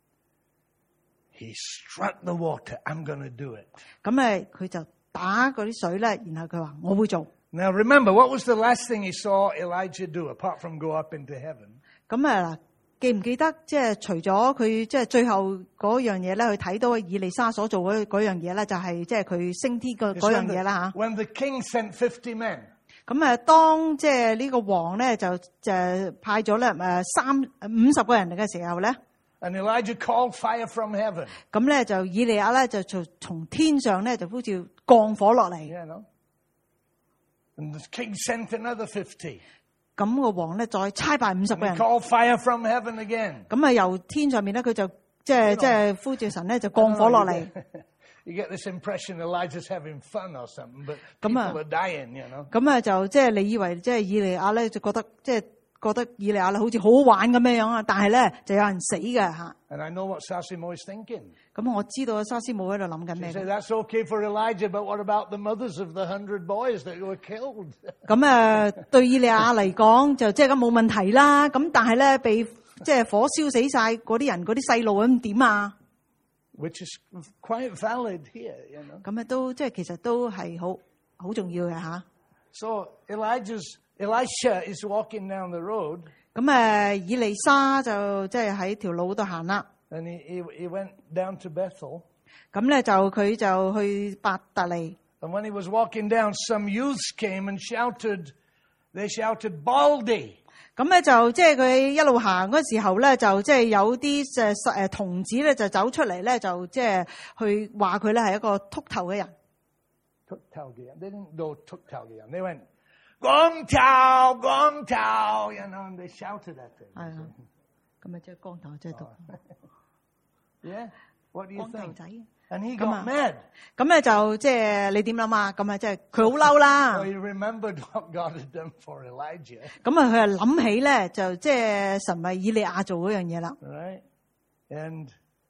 he struck the water. I'm gonna do it. 咁咧佢就打嗰啲水咧，然後佢話我會做。 Now remember, what was the last thing he saw Elijah do apart from go up into heaven? 咁啊，記唔記得即係除咗佢即係最後嗰樣嘢咧，佢睇到以利沙所做嗰樣嘢咧，就係即係佢升天嗰樣嘢啦嚇。 When the king sent 50 men. 咁啊，當即係呢個王咧就派咗咧50個人嚟嘅時候咧。 And Elijah called fire from heaven. 咁咧就以利亞咧就從天上咧就呼召降火落嚟。 Yeah, no? And the king sent another 50. 咁個王咧再差派50個 And 人。 he called fire from heaven again. 咁啊由天上面咧佢就即係呼召神咧就降火落嚟。 You get this impression Elijah's having fun or something, but people are dying, you know. 咁啊就即係你以為即係以利亞咧就覺得以利亞咧好似好好玩咁樣啊，但係咧就有人死嘅嚇。 And I know what Sasimo is thinking. 咁我知道沙斯姆喺度諗緊咩。 She said, that's okay for Elijah, but what about the mothers of the 100 boys that were killed? 咁對以利亞嚟講就即係咁冇問題啦。咁但係咧被即係火燒死晒嗰啲人嗰啲細路咁點啊 ？Which is quite valid here, you know. 咁都即係其實都係好重要嘅嚇。 So Elisha is walking down the road. 咁以利沙就即係喺條路度行啦。 And he went down to Bethel. 咁咧佢就去伯特利。 And when he was walking down, some youths came and they shouted, Baldy! 咁咧就即係佢一路行嗰時候咧，就即係有啲童子咧就走出嚟咧，就即係去話佢咧係一個禿頭嘅人。 禿頭嘅人 They didn't know 禿頭嘅人 They went, 光頭 you know, and they shouted at him. 係啊，咁即係光頭即係禿頭。 Yeah, what do you 光頭 think? 仔。 And he got mad. 咁咧就即係你點諗啊？咁即係佢好嬲啦。 So he remembered what God had done for Elijah. 咁佢就諗起咧，就即係神為以利亞做嗰樣嘢啦。 Right, and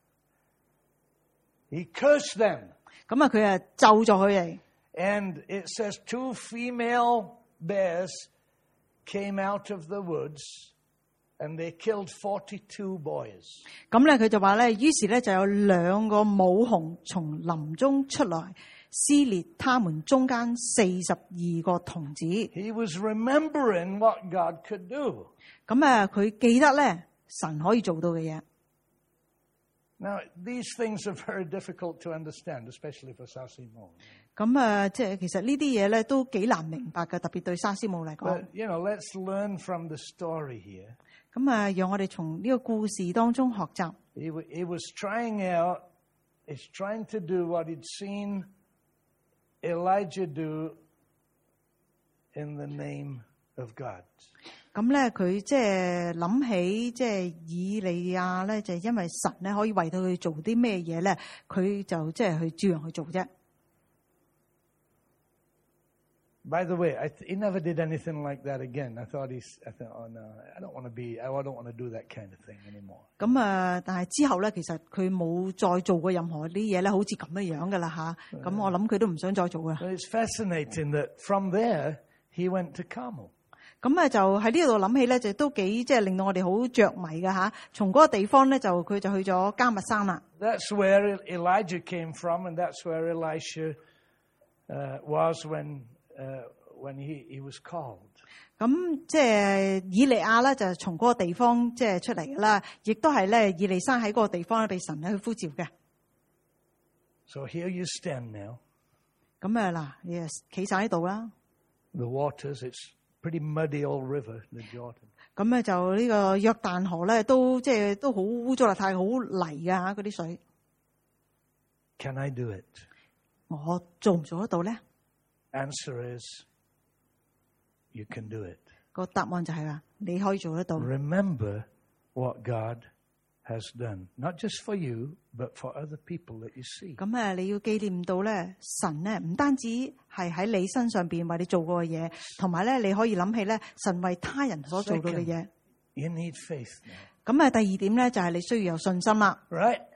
he cursed them. 咁佢咒咗佢哋。 And it says 2 female bears came out of the woods. And they killed 42 boys. 咁咧佢就話咧，於是咧就有2個母熊從林中出來，撕裂他們中間42個童子。 He was remembering what God could do. 咁佢記得咧神可以做到嘅嘢。 Now these things are very difficult to understand, especially for Sasimo. 咁即係其實呢啲嘢咧都幾難明白嘅，特別對沙斯姆嚟講。 But you know, let's learn from the story here. 咁讓我哋從呢個故事當中學習。 He was he's trying to do what he'd seen Elijah do in the name of God. 咁咧佢即係諗起即係以利亞咧，就係因為神咧可以為到佢做啲咩嘢咧，佢就即係去照樣去做啫。 By the way, he never did anything like that again. I thought, oh no, I don't want to do that kind of thing anymore. 咁但係之後咧，其實佢冇再做過任何啲嘢咧，好似咁樣噶啦吓。咁我諗佢都唔想再做啦。 It's fascinating that from there he went to Carmel. 咁就喺呢度諗起咧，就都幾即係令到我哋好着迷嘅吓。從嗰個地方咧，佢就去咗迦密山啦。 That's where Elijah came from, and that's where Elisha was when he was called. 咁即係以利亞咧，就從嗰個地方即係出嚟噶啦，亦都係咧以利沙喺嗰個地方咧被神咧去呼召嘅。 So here you stand now. 咁嗱，你企晒喺度啦。 The waters, it's pretty muddy old river, the Jordan. 咁就呢個約旦河咧，都即係都好污糟邋遢，好泥噶吓嗰啲水。 Can I do it? 我做唔做得到咧 ？Answer is, you can do it. 個答案就係話，你可以做得到。 Remember what God has done, not just for you, but for other people that you see. 咁你要紀念到咧，神咧唔單止係喺你身上邊為你做過嘅嘢，同埋咧你可以諗起咧神為他人所做到嘅嘢。 You need faith now. 咁第二點咧就係你需要有信心啦。 Right?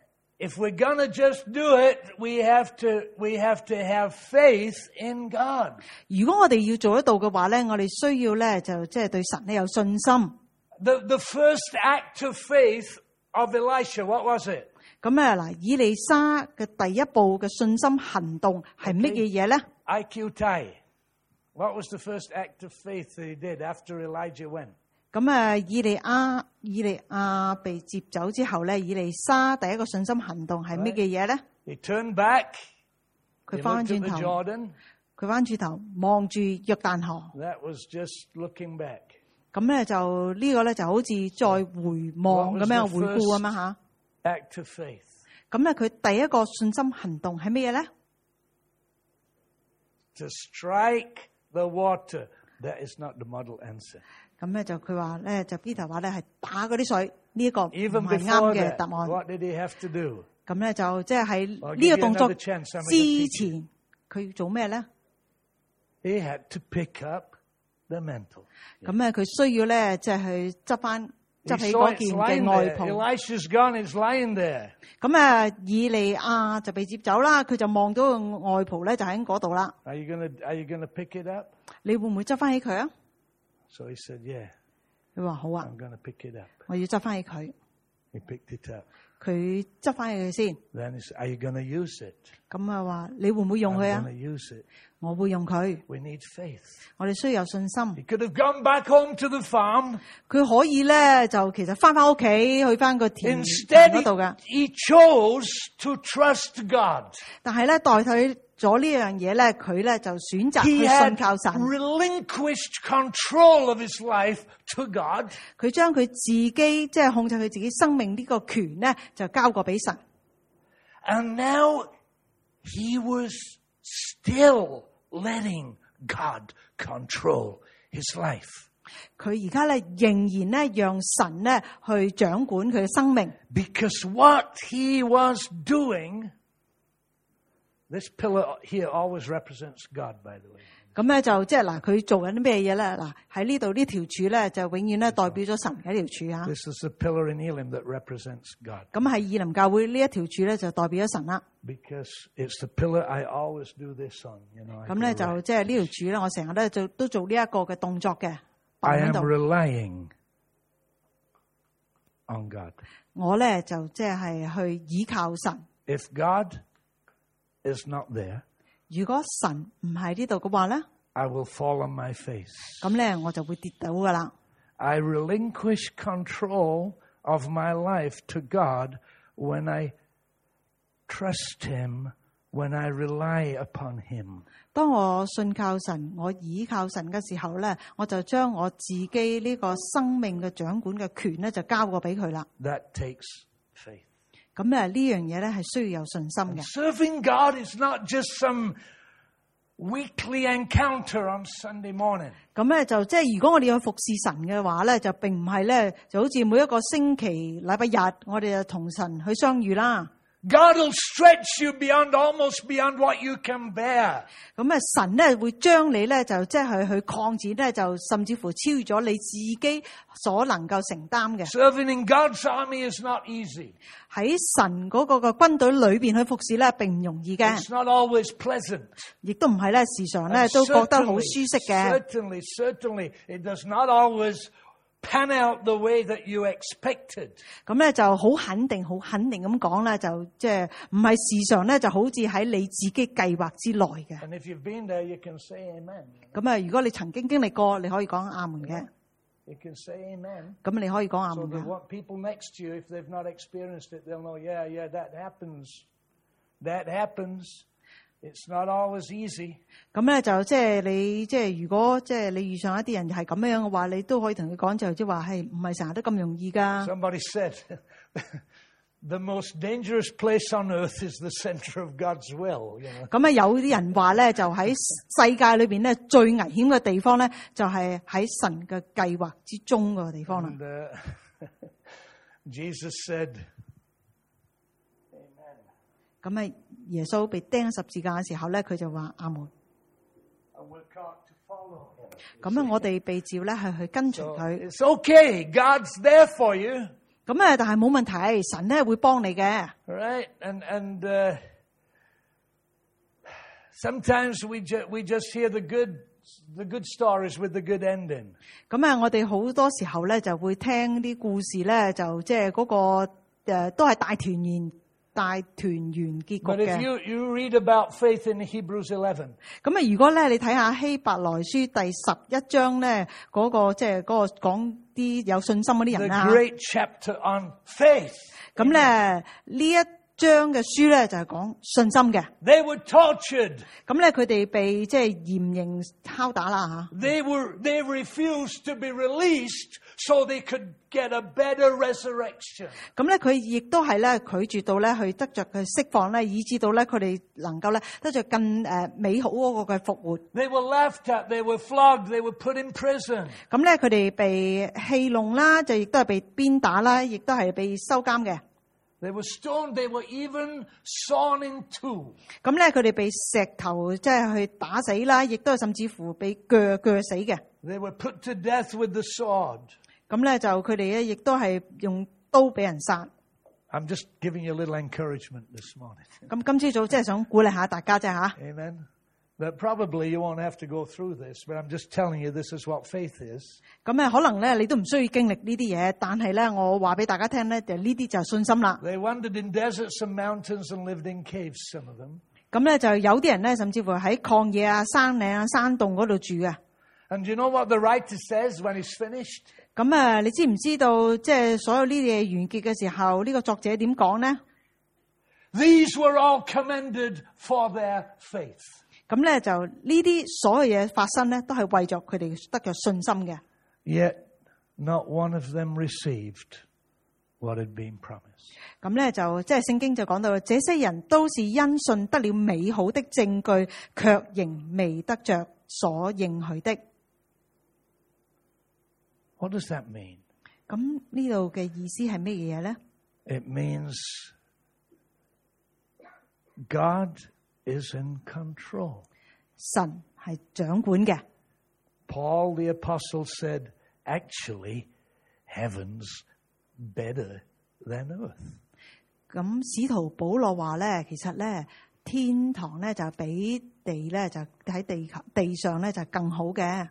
if we're going to just do it, we have to have faith in God. 如果我哋要做得到嘅話咧，我哋需要咧就即係對神咧有信心。 The first act of faith of Elisha, what was it? 咁啊嗱，以利沙嘅第一步嘅信心行動係乜嘢嘢咧？ IQtai. What was the first act of faith that he did after Elijah went? 咁啊，以利亞被接走之後咧，以利沙第一個信心行動係乜嘢嘢咧？ He turned back. 佢 He 翻 looked at 轉 the 頭， Jordan. 佢翻轉頭望住約旦河。 That was just looking back. 咁咧就呢個咧就好似再回望咁樣回顧咁樣嚇。 Act of faith. 咁咧佢第一個信心行動係乜嘢咧？ To strike the water. That is not the model answer. 咁咧就佢話咧就 Peter 話咧係打嗰啲水，呢一個唔 Even 係 before 啱嘅 that, 答案。 what did he have to do? 咁咧就即係喺 I'll 呢 give 個 you 動作 another chance. I'm 之 going to teach you. 前，佢要做咩咧？ He had to pick up the mantle. 咁咧佢需要咧即係去執 He 起 saw 嗰 it's 件 lying 嘅外 there. 袍。 Elisha's gone. It's lying there. 咁啊，以利亞就被接走啦，佢就望到個外袍咧就喺嗰度啦。 Are you gonna pick it up? 你會唔會執翻起佢啊？ So he said, yeah, 佢話好啊， I'm gonna pick it up. 我要執翻起佢。 He picked it up. 佢執翻起佢先。 Then he said, are you gonna use it? 咁啊話你會唔會用 I'm 佢啊 gonna？use it. 我會用佢。 We need faith. 我哋需要有信心。 He could have gone back home to the farm. 佢可以咧就其實翻屋企去翻個田 Instead, 嗰度噶， he chose to trust God. 但係咧代替咗呢樣嘢咧，佢咧就選擇 He 去 had 信靠神。 relinquished control of his life to God. 佢將佢自己即係控制佢自己生命呢個權咧，就交過俾神。 And now he was still letting God control his life. 佢而家咧仍然咧讓神咧去掌管佢嘅生命， Because what he was doing, this pillar here always represents God, by the way. 咁咧就即係嗱，佢做緊啲咩嘢咧？嗱喺呢度呢條柱咧就永遠咧代表咗神嘅一條柱啊。 This is the pillar in Elim that represents God. 咁喺以林教會呢一條柱咧就代表咗神啦。 Because it's the pillar I always do this on, you know. 咁咧就即係呢條柱咧，我成日咧都做呢一個嘅動作嘅。 I 擺喺 am 度， relying on God. 我咧就即係去倚靠神。 If God is not there, 如果神唔喺呢度嘅話咧， I will fall on my face. 咁咧我就會跌倒噶啦。 I relinquish control of my life to God when I trust Him, when I rely upon Him. 當我信靠神，我倚靠神嘅時候咧，我就將我自己呢個生命嘅掌管嘅權咧，就交過俾佢啦。 That takes faith. 咁咧呢樣嘢咧係需要有信心嘅。 Serving God is not just some weekly encounter on Sunday morning. 咁咧就即係如果我哋要服侍神嘅話咧，就並唔係咧就好似每一個星期禮拜日，我哋就同神去相遇啦。 God will stretch you almost beyond what you can bear. 咁啊，神咧會將你咧就即係去擴展咧，就甚至乎超越咗你自己所能夠承擔嘅。 Serving in God's army is not easy. 喺神嗰個嘅軍隊裏邊去服侍咧，並唔容易嘅， It's not always pleasant. 亦都唔係咧時常咧都覺得好舒適嘅。 Certainly, it does not always pan out the way that you expected. 咁咧就好肯定咁講咧，就即係唔係時常咧就好似喺你自己計劃之內嘅。 And if you've been there, you can say amen. 咁啊，如果你曾經經歷過，你可以講阿門嘅。 You can say amen. 咁你可以講阿 So 門 that 嘅。 what people next to you, if they've not experienced it, they'll know, yeah, that happens. That happens. It's not always easy. 咁咧就即係你即係如果即係你遇上一啲人係咁樣嘅話，你都可以同佢講就即係話係唔係成日都咁容易㗎。 Somebody said, the most dangerous place on earth is the center of God's will. You know? 咁啊有啲人話咧，就喺世界裏邊咧最危險嘅地方咧，就係喺神嘅計劃之中個地方啦。 And Jesus said, 咁啊耶穌被釘十字架嘅時候咧，佢就話阿門。 and we're called to follow him. 咁啊我哋被召咧係去跟隨 So 佢。 it's okay. God's there for you. 咁但係冇問題，神咧會幫你嘅。 All right? And sometimes we just hear the good stories with the good ending. 咁我哋好多時候咧就會聽啲故事咧，就即係嗰個都係大團圓結局 But if 嘅。 you read about faith in Hebrews 11, 咁如果咧你睇下希伯來書第11章咧，嗰個即係嗰個講啲有信心嗰啲 the 人啦。 great chapter on faith, 咁咧呢一章嘅書咧就係講信心嘅。 they were tortured. 咁咧佢哋被即係嚴刑拷打啦吓。 They refused to be released so they could get a better resurrection. 咁咧佢亦都係咧拒絕到咧去得着佢釋放咧，以致到咧佢哋能夠咧得着更美好嗰個嘅復活。 They were laughed at, they were flogged, they were put in prison. 咁咧佢哋被戲弄啦，就亦都係被鞭打啦，亦都係被收監嘅。 They were stoned, they were even sawn in two. 咁咧佢哋被石頭即係去打死啦，亦都係甚至乎被鋸死嘅。 They were put to death with the sword. 咁咧就佢哋咧亦都係用刀俾人殺。 I'm just giving you a little encouragement this morning. 咁今朝早即係想鼓勵下大家啫吓。 Amen. But probably you won't have to go through this, but I'm just telling you this is what faith is. 咁可能咧你都唔需要經歷呢啲嘢，但係咧我話俾大家聽咧，就呢啲就係信心啦。 They wandered in deserts and mountains and lived in caves, some of them. 咁咧就有啲人咧，甚至乎喺曠野啊、山嶺啊、山洞嗰度住嘅。 And you know what the writer says when he's finished? 咁你知唔知道即係所有呢啲嘢完結嘅時候，呢個作者點講呢？ These were all commended for their faith. 咁咧就呢啲所有嘢發生咧，都係為咗佢哋得着信心嘅。 Yet not one of them received what had been promised. 咁咧就即係聖經就講到，這些人都是因信得了美好的證據，卻仍未得着所應許的。 What does that mean? 咁呢度嘅意思係咩嘢咧？ It means God is in control. 神係掌管嘅。 Paul the apostle said, actually, heaven's better than earth. 咁使徒保羅話咧，其實咧天堂咧就比地咧就喺地上咧就更好嘅。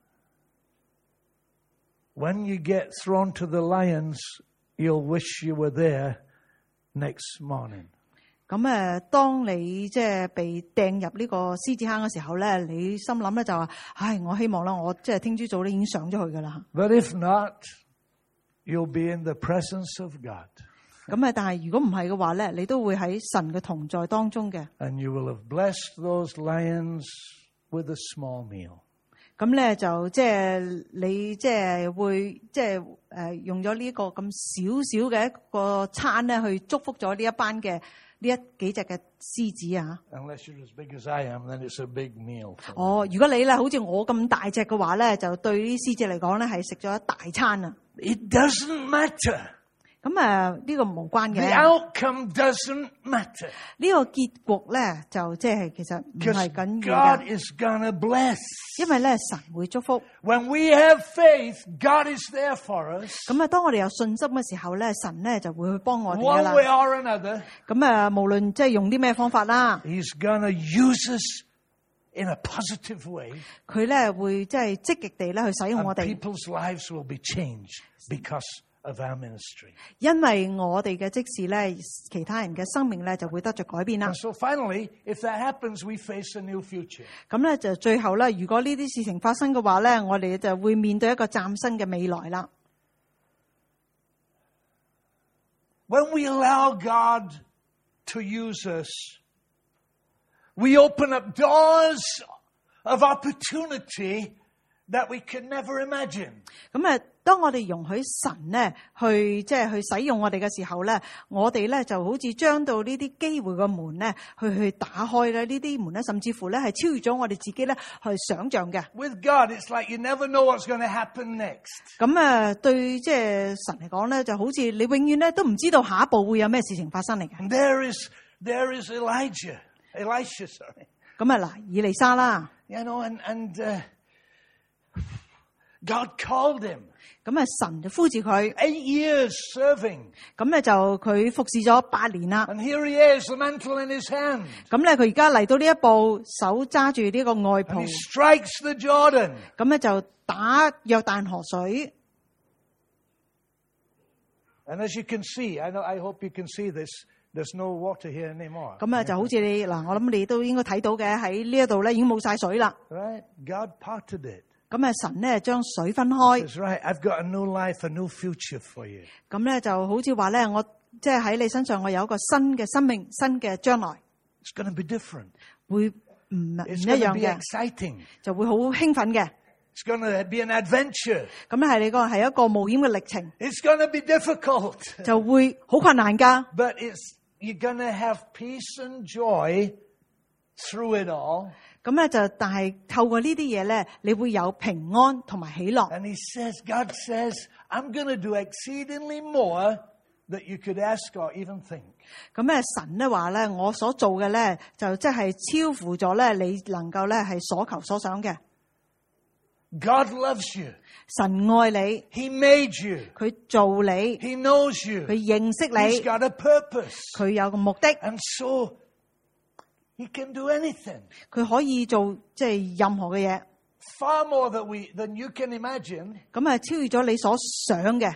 When you get thrown to the lions, you'll wish you were there next morning. 咁當你即係被掟入呢個獅子坑嘅時候咧，你心諗咧就話：唉，我希望啦，我即係聽朝早咧已經上咗去噶啦。 But if not, you'll be in the presence of God. 咁但係如果唔係嘅話咧，你都會喺神嘅同在當中嘅。 And you will have blessed those lions with a small meal. 咁咧就即係你即係會即係用咗呢個咁少少嘅一個餐咧，去祝福咗呢一班嘅呢幾隻嘅獅子啊。 Unless you're as big as I am, then it's a big meal. 如果你咧好似我咁大隻嘅話咧，就對啲獅子嚟講咧係食咗一大餐啊。 It doesn't matter. 咁呢個無關嘅。 The outcome doesn't matter. 呢個結局咧就即係其實唔係緊要 God 嘅， is gonna bless. 因為咧神會祝福。 When we have faith, God is there for us. 咁當我哋有信心嘅時候咧，神咧就會去幫我哋噶 One 啦。 way or another, 咁無論即係用啲咩方法啦， He's gonna use us in a positive way. 佢咧會即係積極地咧去使用我 And 哋， people's lives will be changed because of our ministry. 因為我哋嘅即時咧，其他人嘅生命咧就會得着改變啦 And。so finally, if that happens, we face a new future. 咁咧就最後咧，如果呢啲事情發生嘅話咧，我哋就會面對一個嶄新嘅未來啦。 When we allow God to use us, we open up doors of opportunity that we could never imagine. 咁當我哋容許神咧去即係去使用我哋嘅時候咧，我哋咧就好似將到呢啲機會嘅門咧去打開咧，呢啲門咧甚至乎咧係超越咗我哋自己咧去想像嘅。 With God, it's like you never know what's going to happen next. 咁對即係神嚟講咧，就好似你永遠咧都唔知道下一步會有咩事情發生嚟嘅。 And there is Elisha, sorry. 咁嗱，以利沙啦， You know, and God called him. 咁啊，神就呼召佢， 8 years serving. 咁咧就佢服侍咗8年啦。 And here he is, the mantle in his hand. 咁咧佢而家嚟到呢一步，手揸住呢個外袍 And he，strikes the Jordan. 咁咧就打約旦河水。 And as you can see, I hope you can see this, there's no water here anymore. 咁啊就好似你嗱，我諗你都應該睇到嘅，喺呢一度咧已經冇晒水啦。 Right? God parted it. 咁啊神咧將水分開， That's right. I've got a new life, a new future for you. 咁咧就好似話咧，我即係喺你身上，我有一個新嘅生命，新嘅將來， It's going to be different. 會唔一 It's going 樣 to be 嘅， exciting. 就會好興奮嘅。 It's going to be an adventure. 咁咧係你個係一個冒險嘅歷程， It's going to be difficult. 就會好困難噶。 But you're going to have peace and joy through it all. 咁咧就，但係透過呢啲嘢咧，你會有平安同埋喜樂。 And God says, I'm going to do exceedingly more that you could ask or even think. 咁咧神咧話咧，我所做嘅咧，就即係超乎咗咧你能夠咧係所求所想嘅。 God loves you. 神愛你， He made you. 佢做你， He knows you. 佢認識 He's 你， got a purpose. 佢有個目的， And so he can do anything. 佢可以做即係任何嘅嘢， Far more than you can imagine. 咁啊超越咗你所想嘅。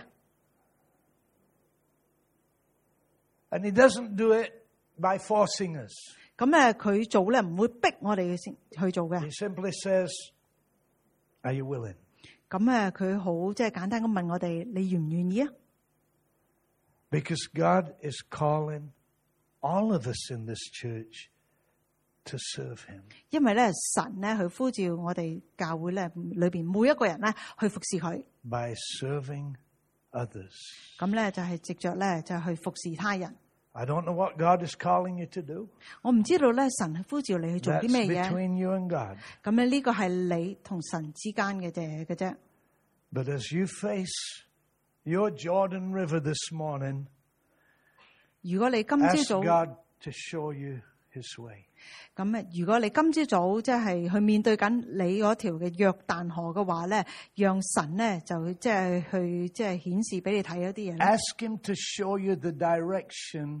And he doesn't do it by forcing us. 咁咧佢做咧唔會逼我哋去做嘅。 He simply says, are you willing? 咁佢好即係簡單咁問我哋，你願唔願意啊？ Because God is calling all of us in this church to serve him. 因為咧神咧去呼召我哋教會咧裏邊每一個人咧去服侍佢， By serving others. 咁咧就係藉着咧就去服侍他人。 I don't know what God is calling you to do. 我唔知道咧神係呼召你去做 That's 啲咩嘢， between you and God. 咁咧呢個係你同神之間嘅啫。 But as you face your Jordan River this morning, 如果你今朝 ask 早 God to show you his way. 咁如果你今朝早即係去面對緊你嗰條嘅約旦河嘅話咧，讓神咧就即係去即係顯示俾你睇一啲嘢咧。 Ask him to show you the direction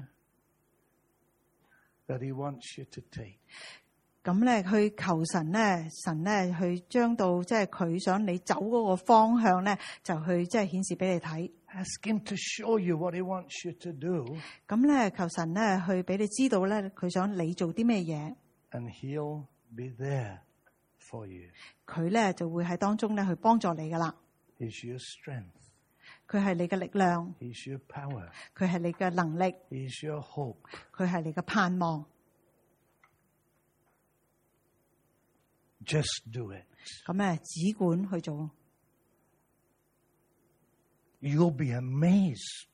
that he wants you to take. 咁咧去求神咧，神咧去將到即係佢想你走嗰個方向咧，就去即係顯示俾你睇。 Ask him to show you what he wants you to do, 咁咧求神咧去俾你知道咧，佢想你做啲咩嘢， and he'll be there for you. 佢咧就會喺當中咧去幫助你噶啦。 He's your strength. 佢係你嘅力量， He's your power. 佢係你嘅能力， He's your hope. 佢係你嘅盼望。 Just do it. 咁咧只管去做， You'll be amazed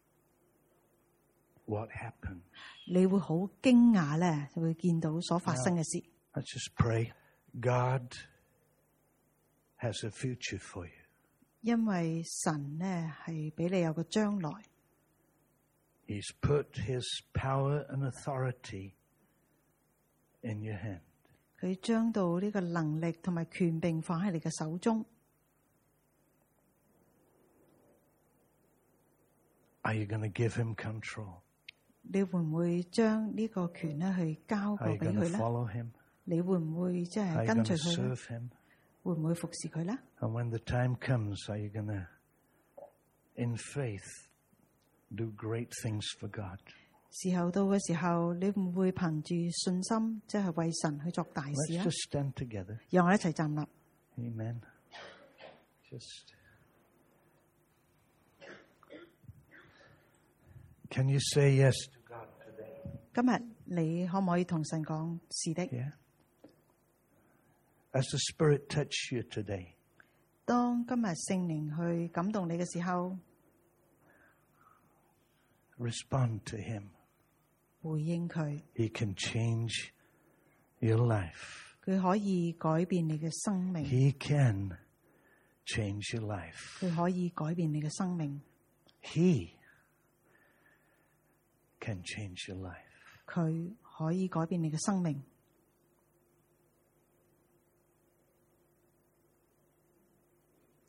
what happens. 你會好驚訝咧，就會見到所發生嘅事。 Let's just pray. God has a future for you. 因為神咧係俾你有個將來， He's put his power and authority in your hand. 佢將到呢個能力同埋權柄放喺你嘅手中。 Are you going to give him control? 你會唔會將呢個權咧去交過 Are you 俾 going 佢 to 咧？ follow him? 你會唔會即 Are 係 you 跟 going 隨 to 佢咧？ serve him? 會唔會服侍佢咧？ And when the time comes, are you going to, in faith, do great things for God? 時候到嘅時候，你會唔會憑住信心，即係為神去作大事 Let's 啊？ just stand together. 讓我哋一齊站立。 Amen. Just. Can you say yes to God today? 今日你可唔可以同神講是的？ Yeah. As the Spirit touch you today, 當今日聖靈去感動你嘅時候， respond to him. 回應佢， He can change your life. 佢可以改變你嘅生命， He can change your life. 佢可以改變你嘅生命， He can change your life. 佢可以改變你嘅生命。 Amen.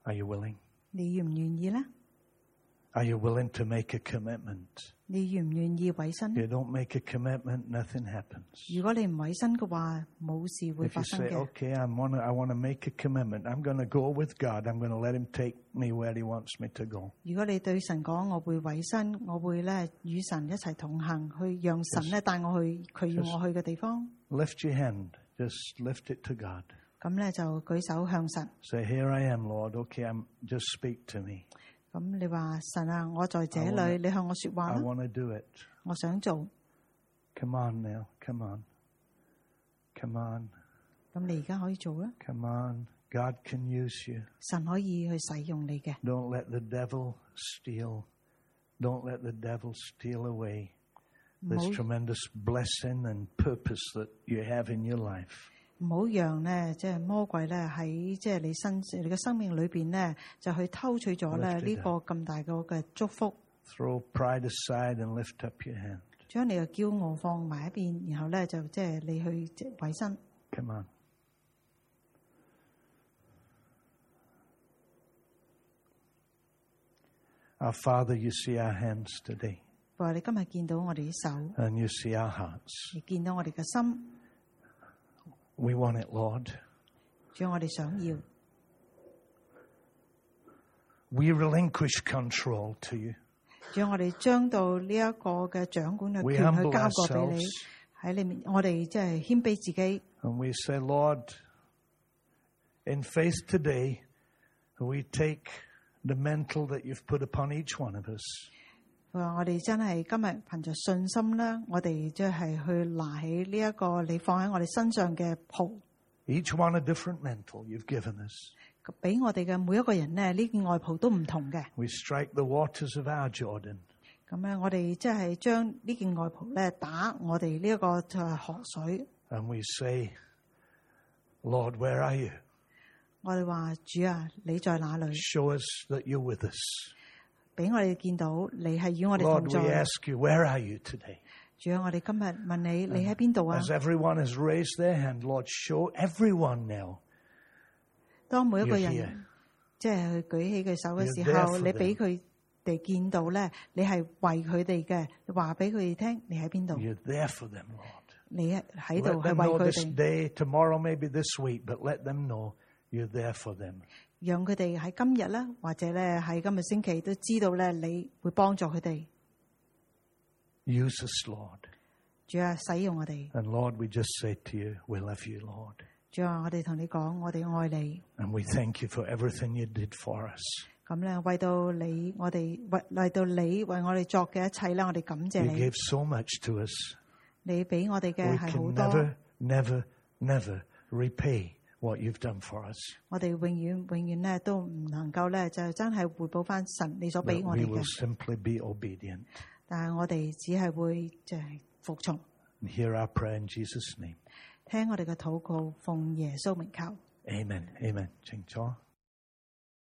Are you willing? 你願唔願意咧？ Are you willing to make a commitment? 你願唔願意委身？ You don't make a commitment, nothing happens. 如果你唔委身嘅話，冇事會 If 發 you 生 say, 嘅。 okay, I want to make a commitment. I'm going to go with God. I'm going to let Him take me where He wants me to go. 如果你對神講，我會委身，我會咧與神一齊同行，去讓神咧帶我去佢要我去嘅地方。 Lift your hand. Just lift it to God. 咁咧就舉手向神。 Say, here I am, Lord. Okay, just speak to me. 咁你話神啊，我在這 I 裏， wanna- 你向我說話 I 啦。 want to do it. 我想做。 Come on now. Come on. Come on. 咁你而家可以做啦。 Come on. God can use you. 神可以去使用你嘅。 Don't let the devil steal. Don't let the devil steal away 唔 this 好 tremendous blessing and purpose that you have in your life. 唔好讓咧，即係魔鬼咧喺即係你嘅生命裏邊咧，就去偷取咗咧 Lift it 呢個咁大個嘅祝福， Throw pride aside and lift up your hand. 將你嘅驕傲放埋一邊，然後咧就即係你去即係委身。 Come on. Our Father, you see our hands today, 話你今日見到我哋啲手， and you see our hearts. 你見到我哋嘅心， We want it, Lord. 主要我哋想要， We relinquish control to you. 主要我哋將到呢一個嘅掌管嘅 We 權去 humble 交過俾你 ourselves. 喺裏面，我哋即係謙卑自己。 And we say, Lord, in faith today, we take the mantle that you've put upon each one of us. 話我哋真係今日憑着信心咧，我哋即係去拿起呢一個你放喺我哋身上嘅袍， Each one a different mantle you've given us. 俾我哋嘅每一個人咧，呢件外袍都唔同嘅。 We strike the waters of our Jordan. 咁咧，我哋即係將呢件外袍咧打我哋呢一個就係河水。 And we say, Lord, where are you? 我哋話主啊，你在哪裏？ Show us that you're with us. 俾我哋見到你係與我哋 Lord, 同 we 在。 ask you, where are you today? 主啊，我哋今日問你，你喺邊度啊？ As everyone has raised their hand, Lord, show everyone now 當每一個 you're here. 人即係去舉起佢手嘅 You're 時 there 候， for 你俾佢哋見到咧，你係為佢哋嘅，你話俾佢哋聽，你喺邊度？ You're there for them, Lord. 你喺 Let 度係 them 為 know 佢 this 哋， day, tomorrow, maybe this week, but let them know you're there for them. 讓佢哋喺今日咧，或者咧喺今日星期都知道咧，你會幫助佢哋。 Use us, Lord. 主啊，使用我哋。 And Lord, we just say to you, we love you, Lord. 主啊，我哋同你講，我哋愛你。 And we thank you for everything you did for us. 咁咧，為到你，我哋為到你為我哋作嘅一切咧，我哋感謝 You 你。 gave so much to us. 你俾我哋嘅 We 係 can 好多， never, never, never repay what you've done for us. 我哋永遠咧都唔能夠咧就真係回報翻神你所 But 俾我 we 哋 will 嘅， simply be obedient. 但係我哋只係會即係服從， And hear our prayer in Jesus' name. 聽我哋嘅禱告，奉耶穌名求。 Amen. Amen. 清楚。